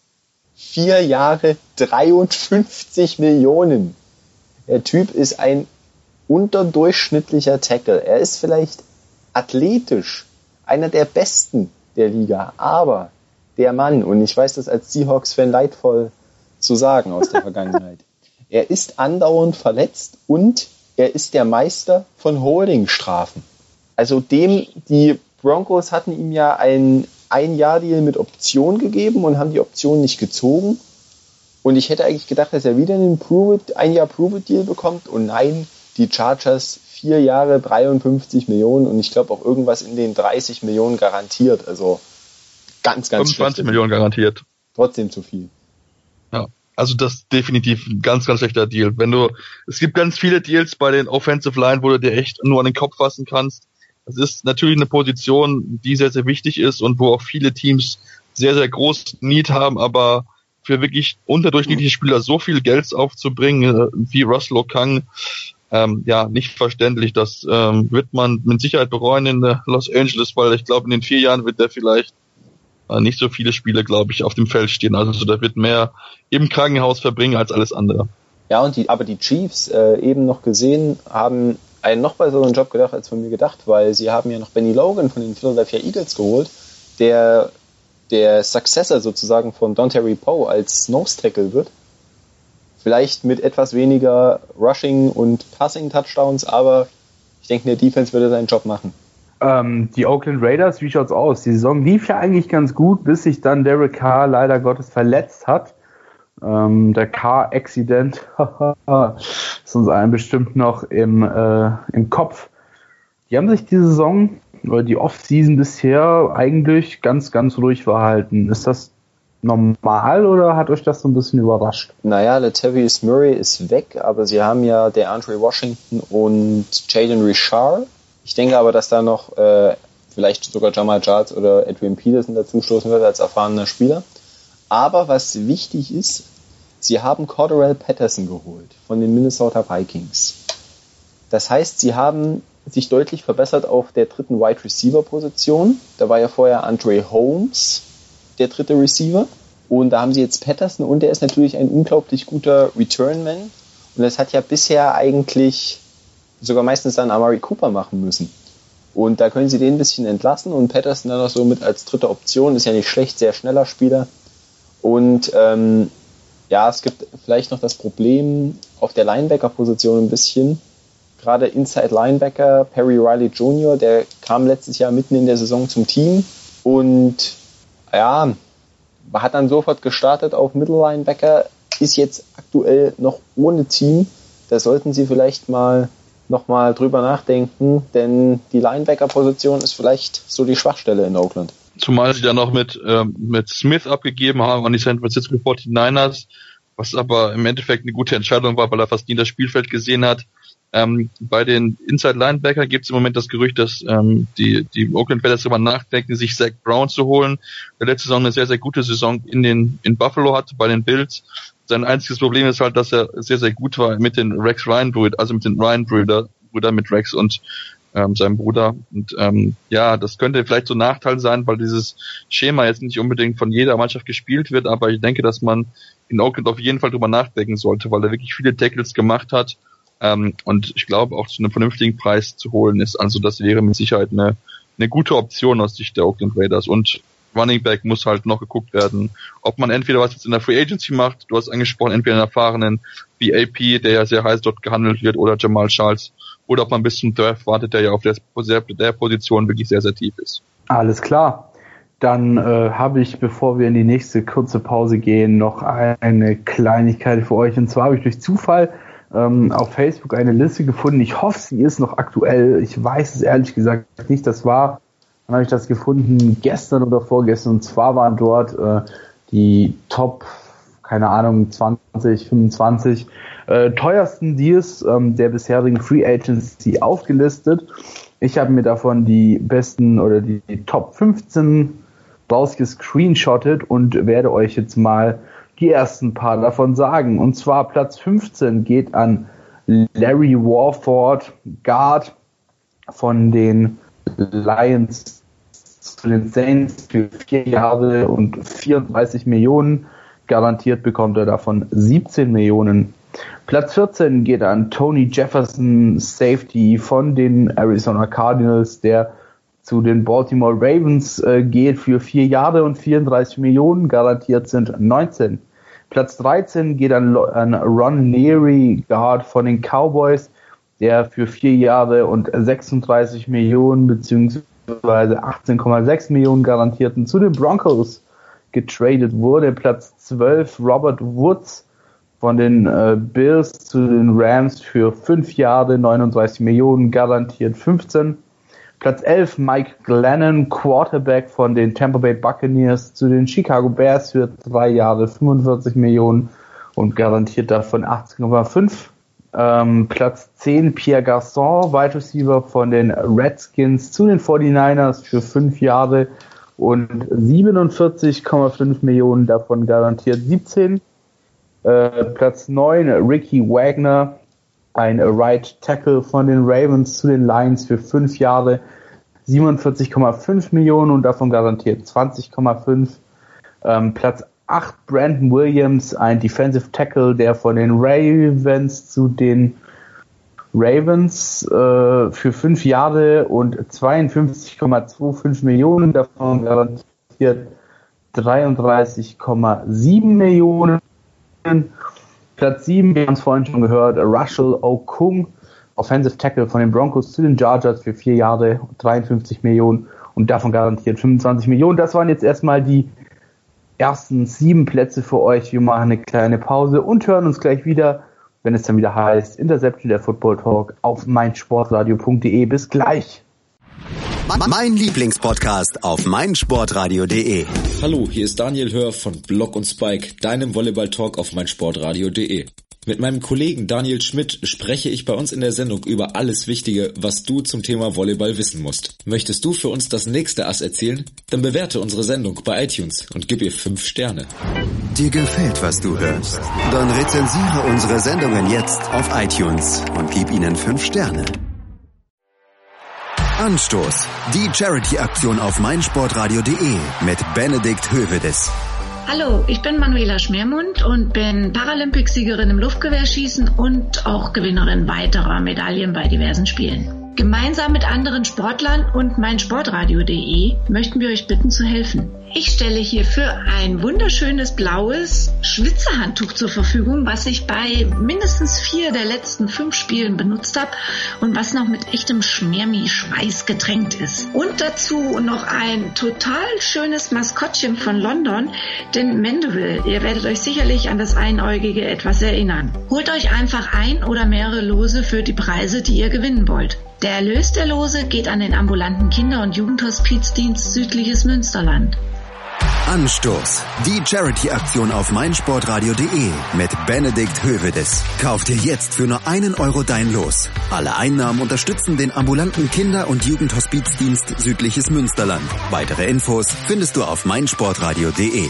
4 Jahre, 53 Millionen. Der Typ ist ein unterdurchschnittlicher Tackle. Er ist vielleicht athletisch einer der Besten der Liga, aber der Mann, und ich weiß das als Seahawks-Fan leidvoll zu sagen aus der Vergangenheit, er ist andauernd verletzt und er ist der Meister von Holdingstrafen. Also die Broncos hatten ihm ja ein Ein-Jahr-Deal mit Option gegeben und haben die Option nicht gezogen. Und ich hätte eigentlich gedacht, dass er wieder einen Ein-Jahr-Prove-It-Deal bekommt. Und nein, die Chargers 4 Jahre, 53 Millionen und ich glaube auch irgendwas in den 30 Millionen garantiert. Also ganz 25 Millionen garantiert. Trotzdem zu viel. Ja, also das ist definitiv ein ganz, ganz schlechter Deal. Es gibt ganz viele Deals bei den Offensive Line, wo du dir echt nur an den Kopf fassen kannst. Das ist natürlich eine Position, die sehr, sehr wichtig ist und wo auch viele Teams sehr, sehr großen Need haben, aber für wirklich unterdurchschnittliche Spieler so viel Geld aufzubringen, wie Russell Okung, nicht verständlich. Das wird man mit Sicherheit bereuen in Los Angeles, weil ich glaube, in den 4 Jahren wird der vielleicht nicht so viele Spiele, glaube ich, auf dem Feld stehen. Also der wird mehr im Krankenhaus verbringen als alles andere. Ja, aber die Chiefs, eben noch gesehen, haben einen noch besseren Job gedacht als von mir gedacht, weil sie haben ja noch Benny Logan von den Philadelphia Eagles geholt, der Successor sozusagen von Dontari Poe als Nose Tackle wird. Vielleicht mit etwas weniger Rushing und Passing Touchdowns, aber ich denke, in der Defense würde er seinen Job machen. Die Oakland Raiders, wie schaut's aus? Die Saison lief ja eigentlich ganz gut, bis sich dann Derek Carr leider Gottes verletzt hat. Der Car-Accident ist uns allen bestimmt noch im Kopf. Die haben sich diese Saison oder die Off-Season bisher eigentlich ganz, ganz ruhig verhalten. Ist das normal oder hat euch das so ein bisschen überrascht? Naja, Latavius Murray ist weg, aber sie haben ja DeAndre Washington und Jalen Richard. Ich denke aber, dass da noch vielleicht sogar Jamal Charles oder Adrian Peterson dazu stoßen wird als erfahrener Spieler. Aber was wichtig ist, sie haben Cordarrelle Patterson geholt von den Minnesota Vikings. Das heißt, sie haben sich deutlich verbessert auf der dritten Wide Receiver Position. Da war ja vorher Andre Holmes, der dritte Receiver. Und da haben sie jetzt Patterson und der ist natürlich ein unglaublich guter Return-Man. Und das hat ja bisher eigentlich sogar meistens dann Amari Cooper machen müssen. Und da können sie den ein bisschen entlassen und Patterson dann noch so mit als dritte Option. Ist ja nicht schlecht, sehr schneller Spieler. Und es gibt vielleicht noch das Problem auf der Linebacker-Position ein bisschen. Gerade Inside Linebacker Perry Riley Jr., der kam letztes Jahr mitten in der Saison zum Team und hat dann sofort gestartet auf Middle Linebacker, ist jetzt aktuell noch ohne Team. Da sollten sie vielleicht nochmal drüber nachdenken, denn die Linebacker-Position ist vielleicht so die Schwachstelle in Oakland. Zumal sie dann noch mit Smith abgegeben haben an die San Francisco 49ers, was aber im Endeffekt eine gute Entscheidung war, weil er fast nie das Spielfeld gesehen hat. Bei den Inside Linebacker gibt es im Moment das Gerücht, dass die Oakland Raiders darüber nachdenken, sich Zach Brown zu holen, der letzte Saison eine sehr, sehr gute Saison in Buffalo hatte, bei den Bills. Sein einziges Problem ist halt, dass er sehr, sehr gut war mit den Ryan-Brüdern, mit Rex und seinem Bruder. Und das könnte vielleicht so ein Nachteil sein, weil dieses Schema jetzt nicht unbedingt von jeder Mannschaft gespielt wird, aber ich denke, dass man in Oakland auf jeden Fall drüber nachdenken sollte, weil er wirklich viele Tackles gemacht hat. Und ich glaube auch zu einem vernünftigen Preis zu holen ist. Also das wäre mit Sicherheit eine gute Option aus Sicht der Oakland Raiders. Und Running Back muss halt noch geguckt werden, ob man entweder was jetzt in der Free Agency macht, du hast angesprochen, entweder einen erfahrenen wie AP, der ja sehr heiß dort gehandelt wird, oder Jamal Charles, oder ob man bis zum Draft wartet, der ja auf der Position wirklich sehr, sehr tief ist. Alles klar. Dann habe ich, bevor wir in die nächste kurze Pause gehen, noch eine Kleinigkeit für euch. Und zwar habe ich durch Zufall auf Facebook eine Liste gefunden. Ich hoffe, sie ist noch aktuell. Ich weiß es ehrlich gesagt nicht. Dann habe ich das gefunden gestern oder vorgestern. Und zwar waren dort die Top, 20, 25 teuersten Deals der bisherigen Free Agency aufgelistet. Ich habe mir davon die besten oder die Top 15 rausgescreenshottet und werde euch jetzt mal die ersten paar davon sagen. Und zwar Platz 15 geht an Larry Warford, Guard von den Lions zu den Saints für 4 Jahre und 34 Millionen. Garantiert bekommt er davon 17 Millionen. Platz 14 geht an Tony Jefferson, Safety von den Arizona Cardinals, der zu den Baltimore Ravens geht für 4 Jahre und 34 Millionen, garantiert sind 19. Platz 13 geht an Ron Leary, Guard von den Cowboys, der für 4 Jahre und 36 Millionen bzw. 18,6 Millionen garantierten zu den Broncos getradet wurde. Platz 12 Robert Woods von den Bills zu den Rams für 5 Jahre, 39 Millionen, garantiert 15. Platz 11 Mike Glennon, Quarterback von den Tampa Bay Buccaneers zu den Chicago Bears für 3 Jahre, 45 Millionen und garantiert davon 18,5. Platz 10 Pierre Garçon, Wide Receiver von den Redskins zu den 49ers für 5 Jahre und 47,5 Millionen, davon garantiert 17. Platz 9, Ricky Wagner, ein Right Tackle von den Ravens zu den Lions für 5 Jahre, 47,5 Millionen und davon garantiert 20,5. Platz 8, Brandon Williams, ein Defensive Tackle, der von den Ravens zu den Ravens für 5 Jahre und 52,25 Millionen, davon garantiert 33,7 Millionen. Platz 7, wir haben es vorhin schon gehört, Russell Okung, Offensive Tackle von den Broncos zu den Chargers für 4 Jahre, 53 Millionen und davon garantiert 25 Millionen. Das waren jetzt erstmal die ersten 7 Plätze für euch. Wir machen eine kleine Pause und hören uns gleich wieder, wenn es dann wieder heißt, Interception, der Football Talk auf meinsportradio.de. Bis gleich. Mein Lieblingspodcast auf meinsportradio.de. Hallo, hier ist Daniel Hör von Block und Spike, deinem Volleyball-Talk auf meinsportradio.de. Mit meinem Kollegen Daniel Schmidt spreche ich bei uns in der Sendung über alles Wichtige, was du zum Thema Volleyball wissen musst. Möchtest du für uns das nächste Ass erzählen? Dann bewerte unsere Sendung bei iTunes und gib ihr 5 Sterne. Dir gefällt, was du hörst? Dann rezensiere unsere Sendungen jetzt auf iTunes und gib ihnen 5 Sterne. Anstoß, die Charity-Aktion auf meinsportradio.de mit Benedikt Hövedes. Hallo, ich bin Manuela Schmermund und bin Paralympicsiegerin im Luftgewehrschießen und auch Gewinnerin weiterer Medaillen bei diversen Spielen. Gemeinsam mit anderen Sportlern und meinsportradio.de möchten wir euch bitten zu helfen. Ich stelle hierfür ein wunderschönes blaues Schwitzerhandtuch zur Verfügung, was ich bei mindestens 4 der letzten 5 Spielen benutzt habe und was noch mit echtem Schmermi-Schweiß getränkt ist. Und dazu noch ein total schönes Maskottchen von London, den Mandeville. Ihr werdet euch sicherlich an das Einäugige etwas erinnern. Holt euch einfach ein oder mehrere Lose für die Preise, die ihr gewinnen wollt. Der Erlös der Lose geht an den ambulanten Kinder- und Jugendhospizdienst Südliches Münsterland. Anstoß, die Charity-Aktion auf meinsportradio.de mit Benedikt Hövedes. Kauf dir jetzt für nur 1 Euro dein Los. Alle Einnahmen unterstützen den ambulanten Kinder- und Jugendhospizdienst Südliches Münsterland. Weitere Infos findest du auf meinsportradio.de.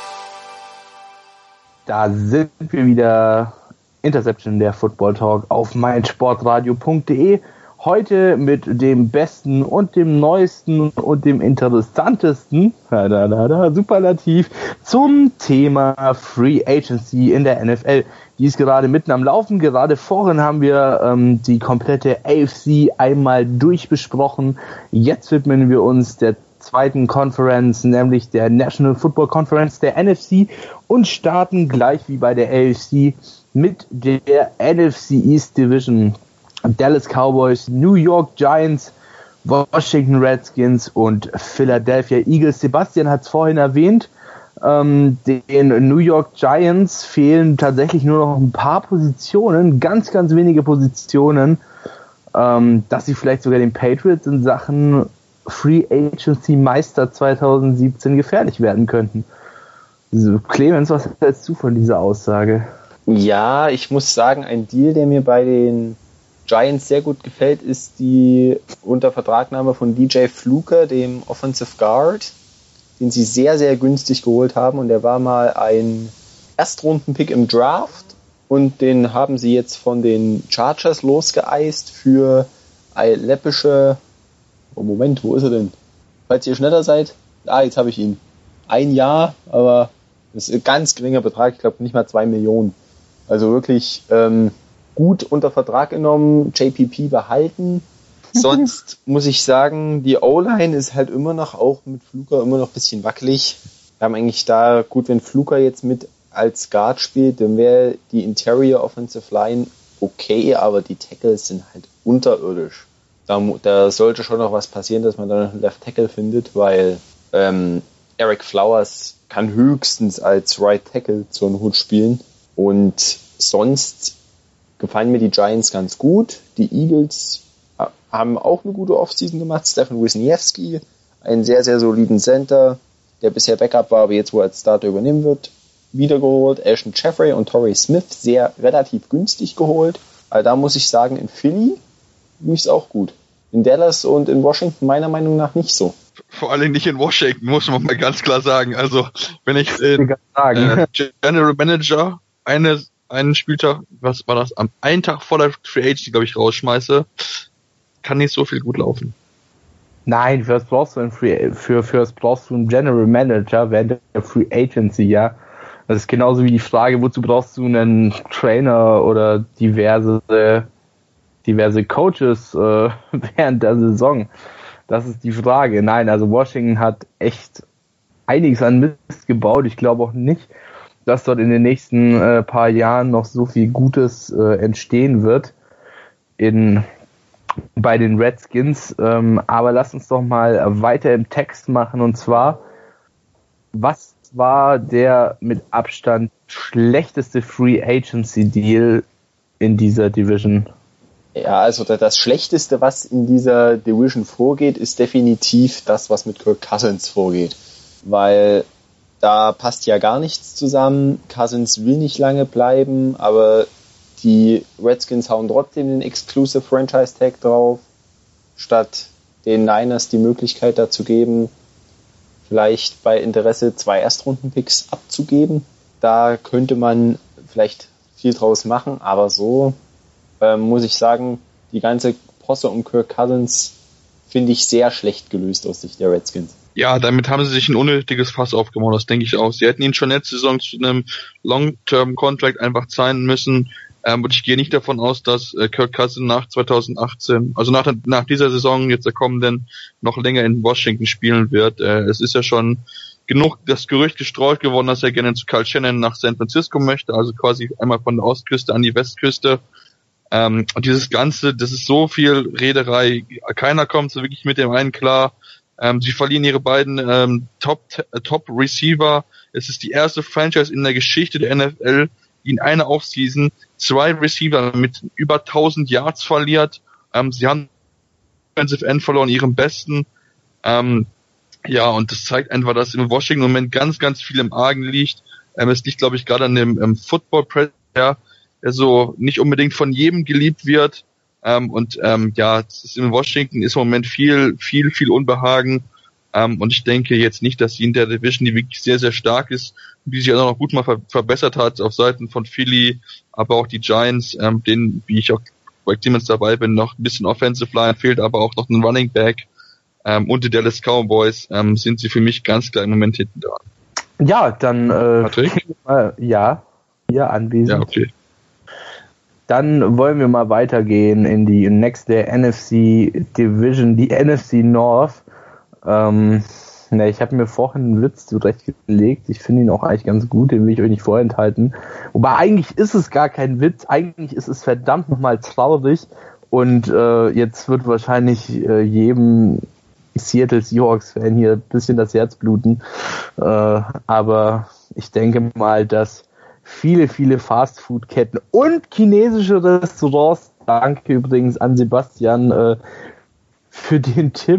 Da sind wir wieder. Interception, der Football Talk auf meinsportradio.de. Heute mit dem besten und dem neuesten und dem interessantesten, Superlativ, zum Thema Free Agency in der NFL. Die ist gerade mitten am Laufen. Gerade vorhin haben wir die komplette AFC einmal durchbesprochen. Jetzt widmen wir uns der zweiten Conference, nämlich der National Football Conference, der NFC, und starten gleich wie bei der AFC mit der NFC East Division. Dallas Cowboys, New York Giants, Washington Redskins und Philadelphia Eagles. Sebastian hat es vorhin erwähnt, den New York Giants fehlen tatsächlich nur noch ein paar Positionen, ganz, ganz wenige Positionen, dass sie vielleicht sogar den Patriots in Sachen Free Agency Meister 2017 gefährlich werden könnten. So, Clemens, was hältst du von dieser Aussage? Ja, ich muss sagen, ein Deal, der mir bei den Giants sehr gut gefällt, ist die Untervertragnahme von DJ Fluker, dem Offensive Guard, den sie sehr, sehr günstig geholt haben, und der war mal ein Erstrundenpick im Draft und den haben sie jetzt von den Chargers losgeeist für eine läppische, Moment, wo ist er denn? Falls ihr schneller seid, jetzt habe ich ihn. 1 Jahr, aber das ist ein ganz geringer Betrag, ich glaube nicht mal 2 Millionen. Also wirklich gut unter Vertrag genommen, JPP behalten. Sonst muss ich sagen, die O-Line ist halt immer noch, auch mit Fluker, immer noch ein bisschen wackelig. Wir haben eigentlich da, gut, wenn Fluker jetzt mit als Guard spielt, dann wäre die Interior Offensive Line okay, aber die Tackles sind halt unterirdisch. Da sollte schon noch was passieren, dass man da noch einen Left Tackle findet, weil Eric Flowers kann höchstens als Right Tackle zur Not spielen. Und sonst gefallen mir die Giants ganz gut. Die Eagles haben auch eine gute Offseason gemacht. Stefan Wisniewski, einen sehr, sehr soliden Center, der bisher Backup war, aber jetzt, wo er als Starter übernehmen wird, wiedergeholt. Ashton Jeffrey und Torrey Smith, sehr relativ günstig geholt. Also da muss ich sagen, in Philly lief es auch gut. In Dallas und in Washington meiner Meinung nach nicht so. Vor allem nicht in Washington, muss man mal ganz klar sagen. Also, wenn ich General Manager einen Spieltag, was war das, am einen Tag vor der Free Agency, glaube ich, rausschmeiße, kann nicht so viel gut laufen. Nein, first brauchst du einen General Manager während der Free Agency, ja. Das ist genauso wie die Frage, wozu brauchst du einen Trainer oder diverse Coaches während der Saison? Das ist die Frage. Nein, also Washington hat echt einiges an Mist gebaut. Ich glaube auch nicht, dass dort in den nächsten paar Jahren noch so viel Gutes entstehen wird bei den Redskins. Aber lass uns doch mal weiter im Text machen. Und zwar, was war der mit Abstand schlechteste Free Agency Deal in dieser Division? Ja, also das Schlechteste, was in dieser Division vorgeht, ist definitiv das, was mit Kirk Cousins vorgeht. Weil da passt ja gar nichts zusammen. Cousins will nicht lange bleiben, aber die Redskins hauen trotzdem den Exclusive Franchise Tag drauf, statt den Niners die Möglichkeit dazu geben, vielleicht bei Interesse 2 Erstrunden-Picks abzugeben. Da könnte man vielleicht viel draus machen, aber so muss ich sagen, die ganze Posse um Kirk Cousins finde ich sehr schlecht gelöst aus Sicht der Redskins. Ja, damit haben sie sich ein unnötiges Fass aufgemacht, das denke ich auch. Sie hätten ihn schon letzte Saison zu einem Long-Term-Contract einfach zahlen müssen. Und ich gehe nicht davon aus, dass Kirk Cousins nach 2018, also nach dieser Saison jetzt der kommenden, noch länger in Washington spielen wird. Es ist ja schon genug das Gerücht gestreut geworden, dass er gerne zu Kyle Shanahan nach San Francisco möchte, also quasi einmal von der Ostküste an die Westküste. Und dieses Ganze, das ist so viel Rederei, keiner kommt so wirklich mit dem einen klar. Sie verlieren ihre beiden Top-Receiver. Es ist die erste Franchise in der Geschichte der NFL, die in einer Offseason 2 Receiver mit über 1000 Yards verliert. Sie haben Defensive End verloren, ihren besten. Ja, und das zeigt einfach, dass im Washington im Moment ganz, ganz viel im Argen liegt. Es liegt, glaube ich, gerade an dem Football-Press, der so nicht unbedingt von jedem geliebt wird. Ja, es ist in Washington ist im Moment viel Unbehagen. Und ich denke jetzt nicht, dass sie in der Division, die wirklich sehr, sehr stark ist, die sich auch noch gut mal verbessert hat auf Seiten von Philly, aber auch die Giants, denen, wie ich auch bei Clemens dabei bin, noch ein bisschen Offensive Line fehlt, aber auch noch ein Running Back. Und die Dallas Cowboys sind sie für mich ganz klar im Moment hinten dran. Ja, dann Patrick? Ja, anwesend. Ja, okay. Dann wollen wir mal weitergehen in die nächste NFC Division, die NFC North. Ich habe mir vorhin einen Witz zurechtgelegt. Ich finde ihn auch eigentlich ganz gut, den will ich euch nicht vorenthalten. Wobei eigentlich ist es gar kein Witz, eigentlich ist es verdammt nochmal traurig. Und jetzt wird wahrscheinlich jedem Seattle Seahawks-Fan hier ein bisschen das Herz bluten. Aber ich denke mal, dass viele Fastfood-Ketten und chinesische Restaurants, danke übrigens an Sebastian für den Tipp,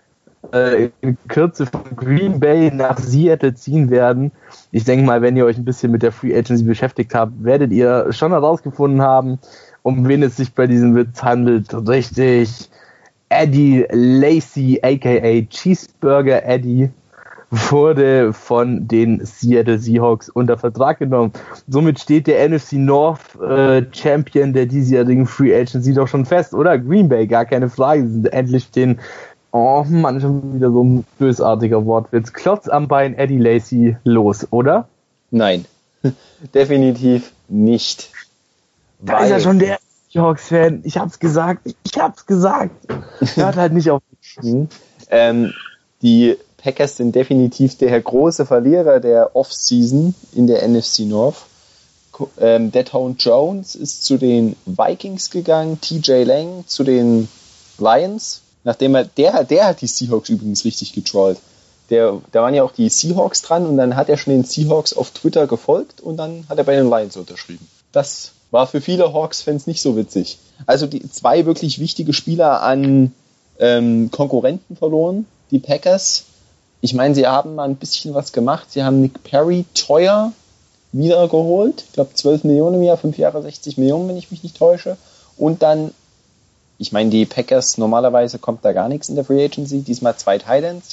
in Kürze von Green Bay nach Seattle ziehen werden. Ich denke mal, wenn ihr euch ein bisschen mit der Free Agency beschäftigt habt, werdet ihr schon herausgefunden haben, um wen es sich bei diesem Witz handelt. Richtig, Eddie Lacy, aka Cheeseburger Eddie, wurde von den Seattle Seahawks unter Vertrag genommen. Somit steht der NFC North Champion der diesjährigen Free Agency doch schon fest, oder? Green Bay, gar keine Frage. Sie sind endlich den, oh Mann, schon wieder so ein bösartiger Wortwitz, Klotz am Bein Eddie Lacy los, oder? Nein, definitiv nicht. Da ist ja schon der Seahawks-Fan. Ich hab's gesagt. Hört halt nicht auf mich. Die Packers sind definitiv der große Verlierer der Offseason in der NFC North. Detone Jones ist zu den Vikings gegangen, TJ Lang zu den Lions, nachdem der hat die Seahawks übrigens richtig getrollt. Da waren ja auch die Seahawks dran und dann hat er schon den Seahawks auf Twitter gefolgt und dann hat er bei den Lions unterschrieben. Das war für viele Hawks-Fans nicht so witzig. Also die 2 wirklich wichtige Spieler an Konkurrenten verloren, die Packers. Ich meine, sie haben mal ein bisschen was gemacht. Sie haben Nick Perry teuer wiedergeholt. Ich glaube 12 Millionen im Jahr, 5 Jahre 60 Millionen, wenn ich mich nicht täusche. Und dann, ich meine, die Packers, normalerweise kommt da gar nichts in der Free Agency. Diesmal 2 Tight Ends.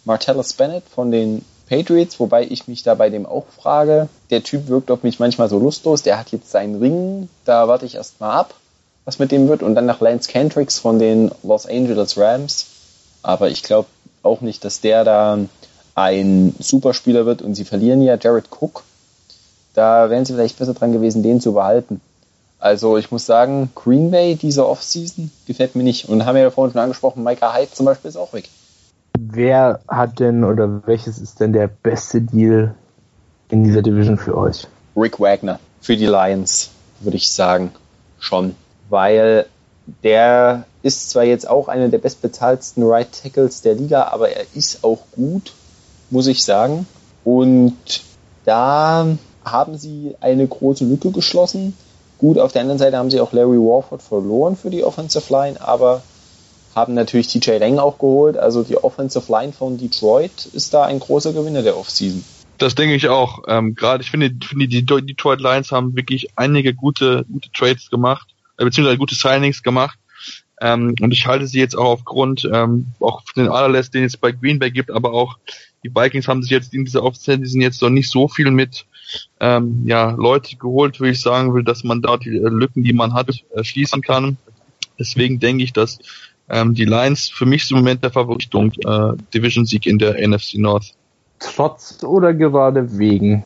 Martellus Bennett von den Patriots, wobei ich mich da bei dem auch frage, der Typ wirkt auf mich manchmal so lustlos, der hat jetzt seinen Ring, da warte ich erst mal ab, was mit dem wird, und dann nach Lance Kendricks von den Los Angeles Rams, aber ich glaube auch nicht, dass der da ein Superspieler wird, und sie verlieren ja Jared Cook, da wären sie vielleicht besser dran gewesen, den zu behalten. Also ich muss sagen, Green Bay diese Offseason gefällt mir nicht, und haben ja vorhin schon angesprochen, Micah Hyde zum Beispiel ist auch weg. Wer hat denn oder welches ist denn der beste Deal in dieser Division für euch? Rick Wagner für die Lions, würde ich sagen, schon. Weil der ist zwar jetzt auch einer der bestbezahlten Right Tackles der Liga, aber er ist auch gut, muss ich sagen. Und da haben sie eine große Lücke geschlossen. Gut, auf der anderen Seite haben sie auch Larry Warford verloren für die Offensive Line, aber haben natürlich TJ Lang auch geholt. Also die Offensive Line von Detroit ist da ein großer Gewinner der Offseason. Das denke ich auch. Gerade ich finde, die Detroit Lions haben wirklich einige gute Trades gemacht, beziehungsweise gute Signings gemacht. Und ich halte sie jetzt auch aufgrund auch den Allerless, den es bei Green Bay gibt, aber auch die Vikings haben sich jetzt in dieser Offseason, die sind jetzt noch nicht so viel mit Leute geholt, würde ich sagen will, dass man da die Lücken, die man hat, schließen kann. Deswegen denke ich, dass die Lions für mich im Moment der Favorit Division-Sieg in der NFC North. Trotz oder gerade wegen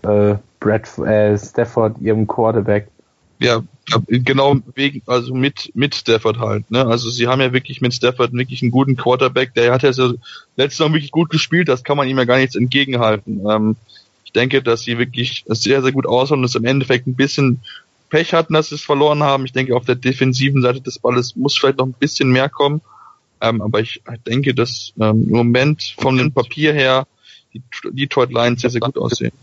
Stafford, ihrem Quarterback? Ja, genau wegen, also mit Stafford halt, ne? Also sie haben ja wirklich mit Stafford wirklich einen guten Quarterback, der hat ja so letztes Jahr wirklich gut gespielt, das kann man ihm ja gar nichts entgegenhalten. Ich denke, dass sie wirklich sehr, sehr gut aussehen und es im Endeffekt ein bisschen Pech hatten, dass sie es verloren haben. Ich denke, auf der defensiven Seite des Balles muss vielleicht noch ein bisschen mehr kommen. Aber ich denke, dass im Moment von dem Papier her die Detroit Lions sehr, sehr gut aussehen.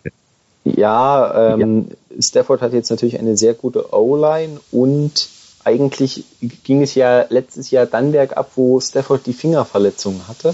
Ja, Stafford hat jetzt natürlich eine sehr gute O-Line und eigentlich ging es ja letztes Jahr dann bergab, wo Stafford die Fingerverletzung hatte.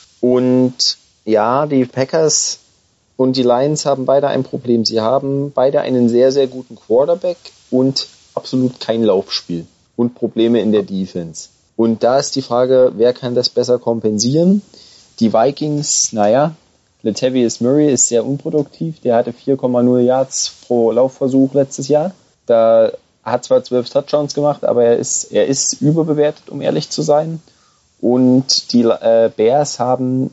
Und ja, die Packers und die Lions haben beide ein Problem. Sie haben beide einen sehr, sehr guten Quarterback und absolut kein Laufspiel und Probleme in der Defense. Und da ist die Frage, wer kann das besser kompensieren? Die Vikings, Latavius Murray ist sehr unproduktiv. Der hatte 4,0 Yards pro Laufversuch letztes Jahr. Da hat zwar 12 Touchdowns gemacht, aber er ist überbewertet, um ehrlich zu sein. Und die Bears haben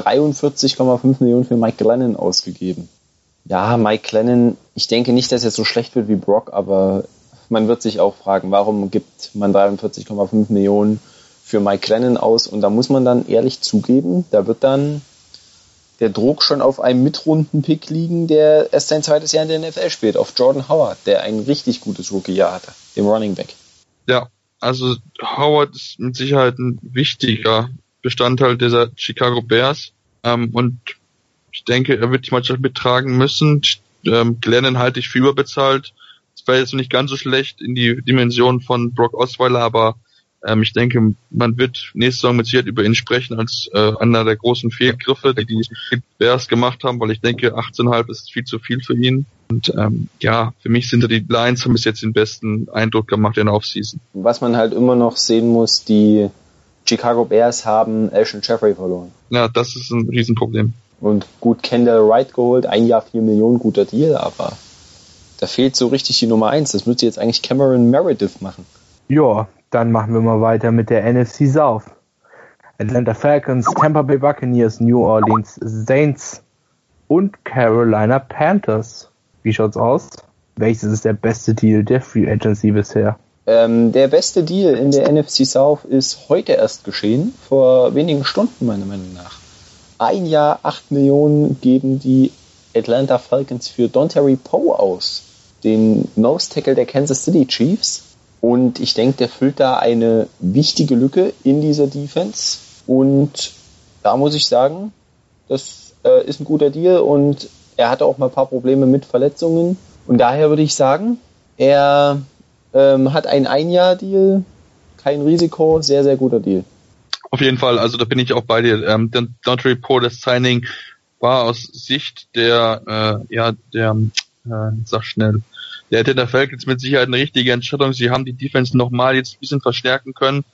43,5 Millionen für Mike Glennon ausgegeben. Ja, Mike Glennon, ich denke nicht, dass er so schlecht wird wie Brock, aber man wird sich auch fragen, warum gibt man 43,5 Millionen für Mike Glennon aus? Und da muss man dann ehrlich zugeben, da wird dann der Druck schon auf einem Mitrunden-Pick liegen, der erst sein zweites Jahr in der NFL spielt, auf Jordan Howard, der ein richtig gutes Rookie-Jahr hatte, dem Running Back. Ja, also Howard ist mit Sicherheit ein wichtiger Bestandteil dieser Chicago Bears. Und ich denke, er wird die Mannschaft mittragen müssen. Glennon halte ich für überbezahlt. Das wäre jetzt nicht ganz so schlecht in die Dimension von Brock Osweiler, aber ich denke, man wird nächste Saison mit Sicherheit über ihn sprechen als einer der großen Fehlgriffe, die Bears gemacht haben, weil ich denke, 18,5 ist viel zu viel für ihn. Und für mich sind die Lions, haben bis jetzt den besten Eindruck gemacht in der Offseason. Was man halt immer noch sehen muss, die Chicago Bears haben Alshon Jeffrey verloren. Ja, das ist ein Riesenproblem. Und gut, Kendall Wright geholt, 1 Jahr 4 Millionen, guter Deal, aber da fehlt so richtig die Nummer 1. Das müsste jetzt eigentlich Cameron Meredith machen. Ja, dann machen wir mal weiter mit der NFC South. Atlanta Falcons, Tampa Bay Buccaneers, New Orleans Saints und Carolina Panthers. Wie schaut's aus? Welches ist der beste Deal der Free Agency bisher? Der beste Deal in der NFC South ist heute erst geschehen, vor wenigen Stunden meiner Meinung nach. 1 Jahr 8 Millionen geben die Atlanta Falcons für Dontari Poe aus, den Nose Tackle der Kansas City Chiefs. Und ich denke, der füllt da eine wichtige Lücke in dieser Defense. Und da muss ich sagen, das ist ein guter Deal und er hatte auch mal ein paar Probleme mit Verletzungen. Und daher würde ich sagen, er hat einen 1-Jahr-Deal, kein Risiko, sehr, sehr guter Deal. Auf jeden Fall, also da bin ich auch bei dir. Dontari Poe, das Signing war aus Sicht der Atlanta Falcons mit Sicherheit eine richtige Entscheidung. Sie haben die Defense nochmal jetzt ein bisschen verstärken können.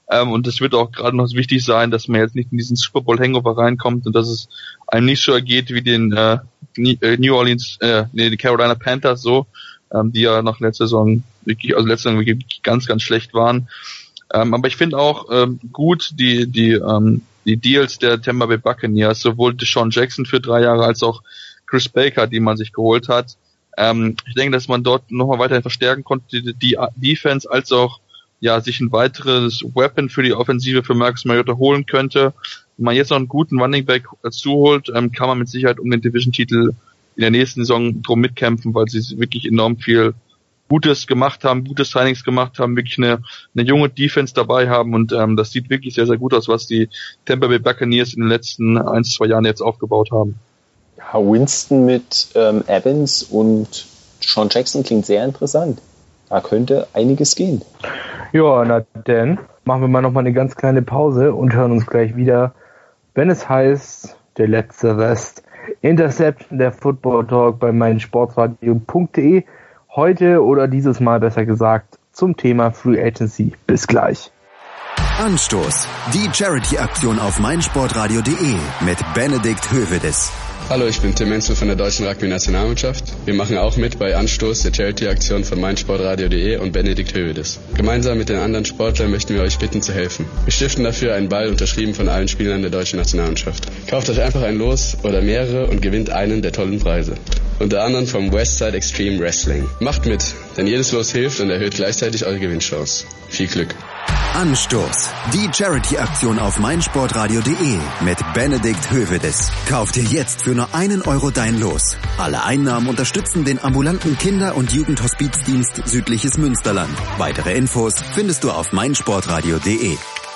Und es wird auch gerade noch wichtig sein, dass man jetzt nicht in diesen Super Bowl Hangover reinkommt und dass es einem nicht so ergeht wie den die Carolina Panthers so, die ja nach letzter Saison wirklich ganz, ganz schlecht waren. Aber ich finde auch gut die Deals der Tampa Bay Buccaneers, sowohl Deshaun Jackson für 3 Jahre als auch Chris Baker, die man sich geholt hat. Ich denke, dass man dort nochmal weiterhin verstärken konnte, die Defense, als auch sich ein weiteres Weapon für die Offensive für Marcus Mariota holen könnte. Wenn man jetzt noch einen guten Running Back dazu holt, kann man mit Sicherheit um den Division-Titel in der nächsten Saison drum mitkämpfen, weil sie wirklich enorm viel Gutes gemacht haben, gute Signings gemacht haben, wirklich eine junge Defense dabei haben und das sieht wirklich sehr, sehr gut aus, was die Tampa Bay Buccaneers in den letzten 1-2 Jahren jetzt aufgebaut haben. Ja, Winston mit Evans und Sean Jackson klingt sehr interessant. Da könnte einiges gehen. Ja, na dann machen wir noch mal eine ganz kleine Pause und hören uns gleich wieder, wenn es heißt, der letzte Rest. Interception, der Football Talk bei meinsportradio.de. Heute oder dieses Mal besser gesagt zum Thema Free Agency. Bis gleich. Anstoß, die Charity-Aktion auf meinsportradio.de mit Benedikt Hövedes. Hallo, ich bin Tim Menzel von der deutschen Rugby-Nationalmannschaft. Wir machen auch mit bei Anstoß, der Charity-Aktion von meinsportradio.de und Benedikt Hövedes. Gemeinsam mit den anderen Sportlern möchten wir euch bitten zu helfen. Wir stiften dafür einen Ball, unterschrieben von allen Spielern der deutschen Nationalmannschaft. Kauft euch einfach ein Los oder mehrere und gewinnt einen der tollen Preise. Unter anderem vom Westside Extreme Wrestling. Macht mit, denn jedes Los hilft und erhöht gleichzeitig eure Gewinnchance. Viel Glück. Anstoß, die Charity-Aktion auf meinsportradio.de mit Benedikt Hövedes. Kauf dir jetzt für nur 1 Euro dein Los. Alle Einnahmen unterstützen den ambulanten Kinder- und Jugendhospizdienst Südliches Münsterland. Weitere Infos findest du auf meinsportradio.de.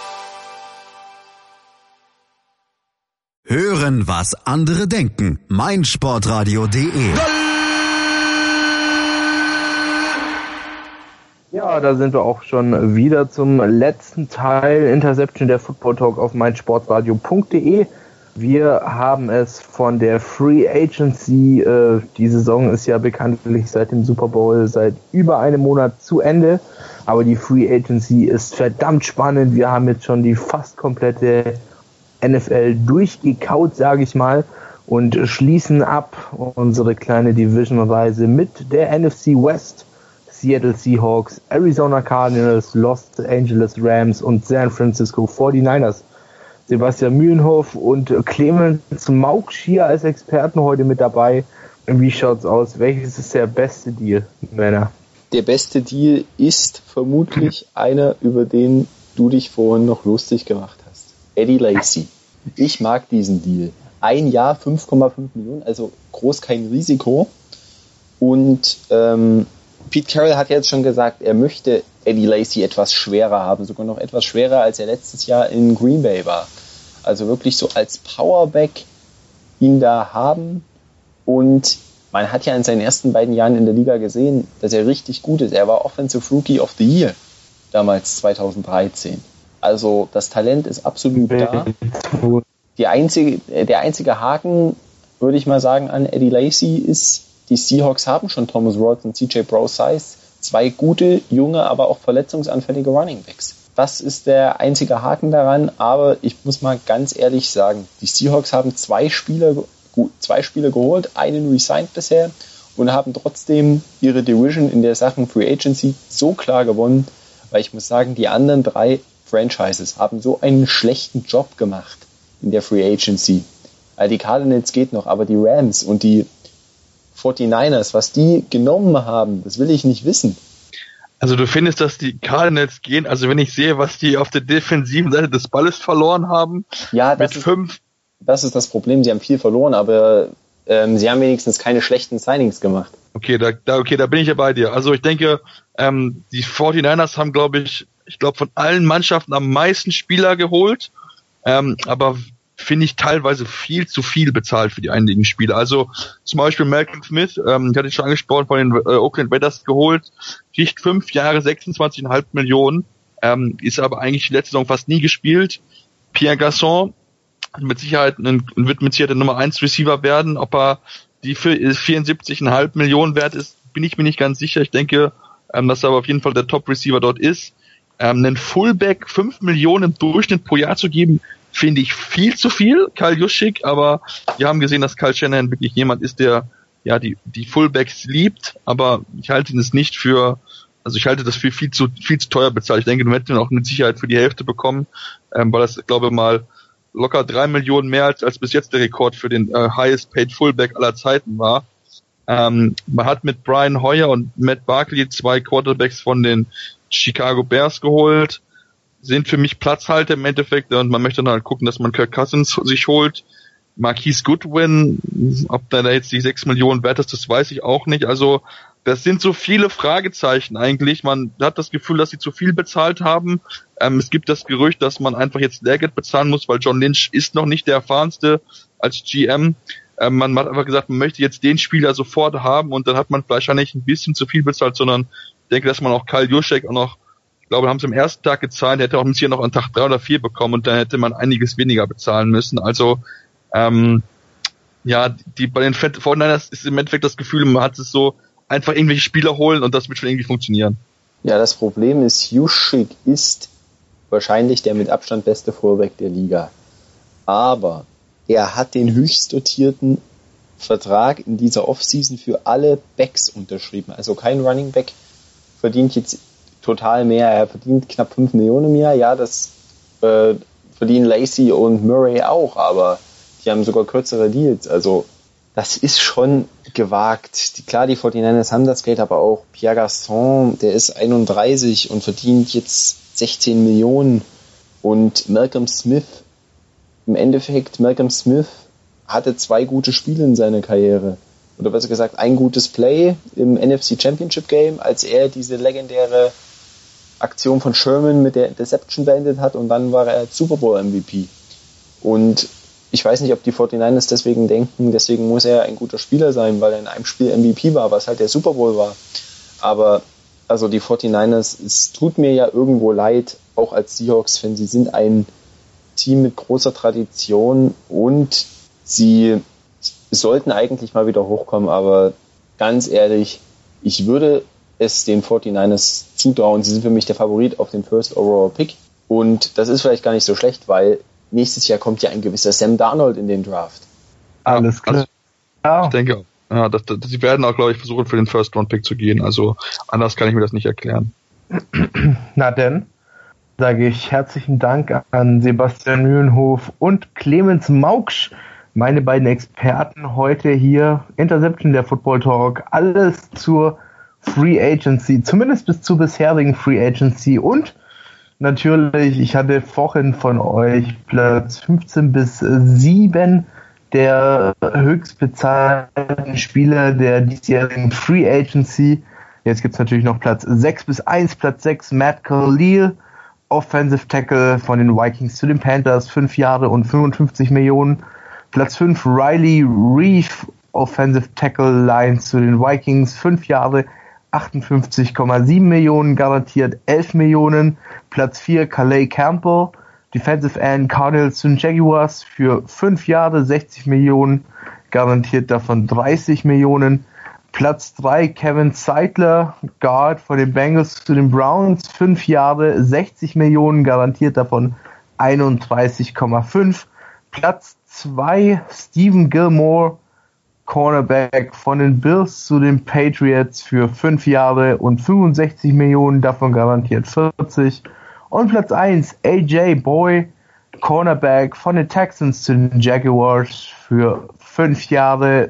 Hören, was andere denken. meinsportradio.de. Ja, da sind wir auch schon wieder zum letzten Teil Interception, der Football Talk auf meinsportradio.de. Wir haben es von der Free Agency, die Saison ist ja bekanntlich seit dem Super Bowl seit über einem Monat zu Ende, aber die Free Agency ist verdammt spannend. Wir haben jetzt schon die fast komplette NFL durchgekaut, sage ich mal, und schließen ab unsere kleine Division-Reise mit der NFC West. Seattle Seahawks, Arizona Cardinals, Los Angeles Rams und San Francisco 49ers. Sebastian Mühlenhoff und Clemens Mauk hier als Experten heute mit dabei. Wie schaut's aus? Welches ist der beste Deal, Männer? Der beste Deal ist vermutlich einer, über den du dich vorhin noch lustig gemacht hast. Eddie Lacy. Ich mag diesen Deal. 1 Jahr, 5,5 Millionen, also groß kein Risiko. Und Pete Carroll hat jetzt schon gesagt, er möchte Eddie Lacy etwas schwerer haben, sogar noch etwas schwerer, als er letztes Jahr in Green Bay war. Also wirklich so als Powerback ihn da haben. Und man hat ja in seinen ersten 2 Jahren in der Liga gesehen, dass er richtig gut ist. Er war Offensive Rookie of the Year damals 2013. Also das Talent ist absolut da. Der einzige Haken, würde ich mal sagen, an Eddie Lacy ist, die Seahawks haben schon Thomas Rhodes und CJ Prosise, 2 gute, junge, aber auch verletzungsanfällige Running Backs. Das ist der einzige Haken daran, aber ich muss mal ganz ehrlich sagen, die Seahawks haben 2 Spiele geholt, einen resigned bisher und haben trotzdem ihre Division in der Sachen Free Agency so klar gewonnen, weil ich muss sagen, die anderen 3 Franchises haben so einen schlechten Job gemacht in der Free Agency. Also die Cardinals geht noch, aber die Rams und die 49ers, was die genommen haben, das will ich nicht wissen. Also du findest, dass die Cardinals gehen, also wenn ich sehe, was die auf der defensiven Seite des Balles verloren haben, ja, das ist das Problem, sie haben viel verloren, aber sie haben wenigstens keine schlechten Signings gemacht. Okay, da bin ich ja bei dir. Also ich denke, die 49ers haben, glaube ich, von allen Mannschaften am meisten Spieler geholt, aber finde ich teilweise viel zu viel bezahlt für die einigen Spieler. Also zum Beispiel Malcolm Smith, ich hatte es schon angesprochen, von den Oakland Raiders geholt, kriegt 5 Jahre 26,5 Millionen, ist aber eigentlich die letzte Saison fast nie gespielt. Pierre Garçon wird mit Sicherheit der Nummer 1 Receiver werden. Ob er die für 74,5 Millionen wert ist, bin ich mir nicht ganz sicher. Ich denke, dass er aber auf jeden Fall der Top Receiver dort ist. Einen Fullback 5 Millionen im Durchschnitt pro Jahr zu geben, finde ich viel zu viel, Kyle Juszczyk, aber wir haben gesehen, dass Kyle Shanahan wirklich jemand ist, der ja die Fullbacks liebt, aber ich halte das für viel zu teuer bezahlt. Ich denke, du hättest ihn auch mit Sicherheit für die Hälfte bekommen, weil das, glaube ich mal, locker 3 Millionen mehr als bis jetzt der Rekord für den highest paid Fullback aller Zeiten war. Man hat mit Brian Hoyer und Matt Barkley 2 Quarterbacks von den Chicago Bears geholt, sind für mich Platzhalter im Endeffekt, und man möchte dann halt gucken, dass man Kirk Cousins sich holt. Marquise Goodwin, ob da jetzt die 6 Millionen wert ist, das weiß ich auch nicht. Also das sind so viele Fragezeichen eigentlich. Man hat das Gefühl, dass sie zu viel bezahlt haben. Es gibt das Gerücht, dass man einfach jetzt Leggett bezahlen muss, weil John Lynch ist noch nicht der erfahrenste als GM. Man hat einfach gesagt, man möchte jetzt den Spieler sofort haben, und dann hat man wahrscheinlich ein bisschen zu viel bezahlt, sondern ich denke, dass man auch Kyle Juszczyk auch noch, ich glaube, haben sie am ersten Tag gezahlt, der hätte auch hier noch an Tag 3 oder 4 bekommen, und dann hätte man einiges weniger bezahlen müssen. Also bei den 49ers ist im Endeffekt das Gefühl, man hat es so, einfach irgendwelche Spieler holen und das wird schon irgendwie funktionieren. Ja, das Problem ist, Juszczyk ist wahrscheinlich der mit Abstand beste Fullback der Liga. Aber er hat den höchst dotierten Vertrag in dieser Offseason für alle Backs unterschrieben. Also kein Running Back verdient jetzt total mehr. Er verdient knapp 5 Millionen im Jahr. Ja, das verdienen Lacey und Murray auch, aber die haben sogar kürzere Deals. Also das ist schon gewagt. Die 49ers haben das Geld, aber auch Pierre Garçon, der ist 31 und verdient jetzt 16 Millionen. Und Malcolm Smith hatte 2 gute Spiele in seiner Karriere. Oder besser gesagt, ein gutes Play im NFC Championship Game, als er diese legendäre Aktion von Sherman mit der Interception beendet hat, und dann war er Super Bowl MVP. Und ich weiß nicht, ob die 49ers deswegen muss er ein guter Spieler sein, weil er in einem Spiel MVP war, was halt der Super Bowl war. Aber also die 49ers, es tut mir ja irgendwo leid, auch als Seahawks-Fan, sie sind ein Team mit großer Tradition und sie sollten eigentlich mal wieder hochkommen, aber ganz ehrlich, ich würde es den 49ers zutrauen. Sie sind für mich der Favorit auf den First Overall Pick, und das ist vielleicht gar nicht so schlecht, weil nächstes Jahr kommt ja ein gewisser Sam Darnold in den Draft. Alles klar. Also, ich denke, ja, sie werden auch, glaube ich, versuchen, für den First-Round-Pick zu gehen. Also anders kann ich mir das nicht erklären. Na denn, sage ich herzlichen Dank an Sebastian Mühlenhof und Clemens Mauksch, meine beiden Experten heute hier. Interception, der Football Talk, alles zur Free Agency, zumindest bis zur bisherigen Free Agency, und natürlich, ich hatte vorhin von euch Platz 15 bis 7 der höchstbezahlten Spieler der diesjährigen Free Agency. Jetzt gibt's natürlich noch Platz 6 bis 1. Platz 6 Matt Khalil, Offensive Tackle von den Vikings zu den Panthers, 5 Jahre und 55 Millionen. Platz 5 Riley Reef, Offensive Tackle Lions zu den Vikings, 5 Jahre, 58,7 Millionen, garantiert 11 Millionen. Platz 4 Calais Campbell, Defensive End Cardinals zu den Jaguars, für 5 Jahre, 60 Millionen, garantiert davon 30 Millionen. Platz 3 Kevin Zeitler, Guard von den Bengals zu den Browns, 5 Jahre, 60 Millionen, garantiert davon 31,5. Platz 2 Stephen Gilmore, Cornerback von den Bills zu den Patriots, für 5 Jahre und 65 Millionen, davon garantiert 40. Und Platz 1 AJ Boy, Cornerback von den Texans zu den Jaguars, für 5 Jahre,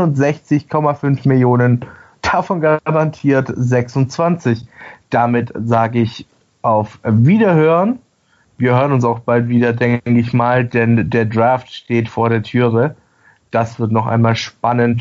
67,5 Millionen, davon garantiert 26. Damit sage ich auf Wiederhören. Wir hören uns auch bald wieder, denke ich mal, denn der Draft steht vor der Türe. Das wird noch einmal spannend.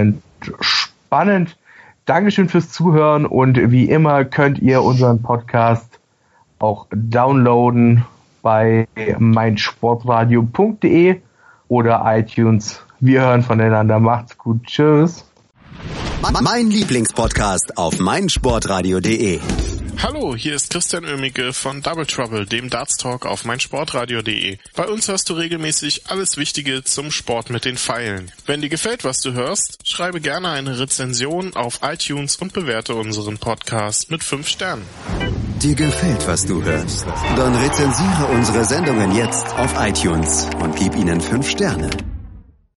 Dankeschön fürs Zuhören, und wie immer könnt ihr unseren Podcast auch downloaden bei meinsportradio.de oder iTunes. Wir hören voneinander. Macht's gut. Tschüss. Mein Lieblingspodcast auf meinsportradio.de. Hallo, hier ist Christian Oemicke von Double Trouble, dem Darts Talk auf meinsportradio.de. Bei uns hörst du regelmäßig alles Wichtige zum Sport mit den Pfeilen. Wenn dir gefällt, was du hörst, schreibe gerne eine Rezension auf iTunes und bewerte unseren Podcast mit 5 Sternen. Dir gefällt, was du hörst? Dann rezensiere unsere Sendungen jetzt auf iTunes und gib ihnen 5 Sterne.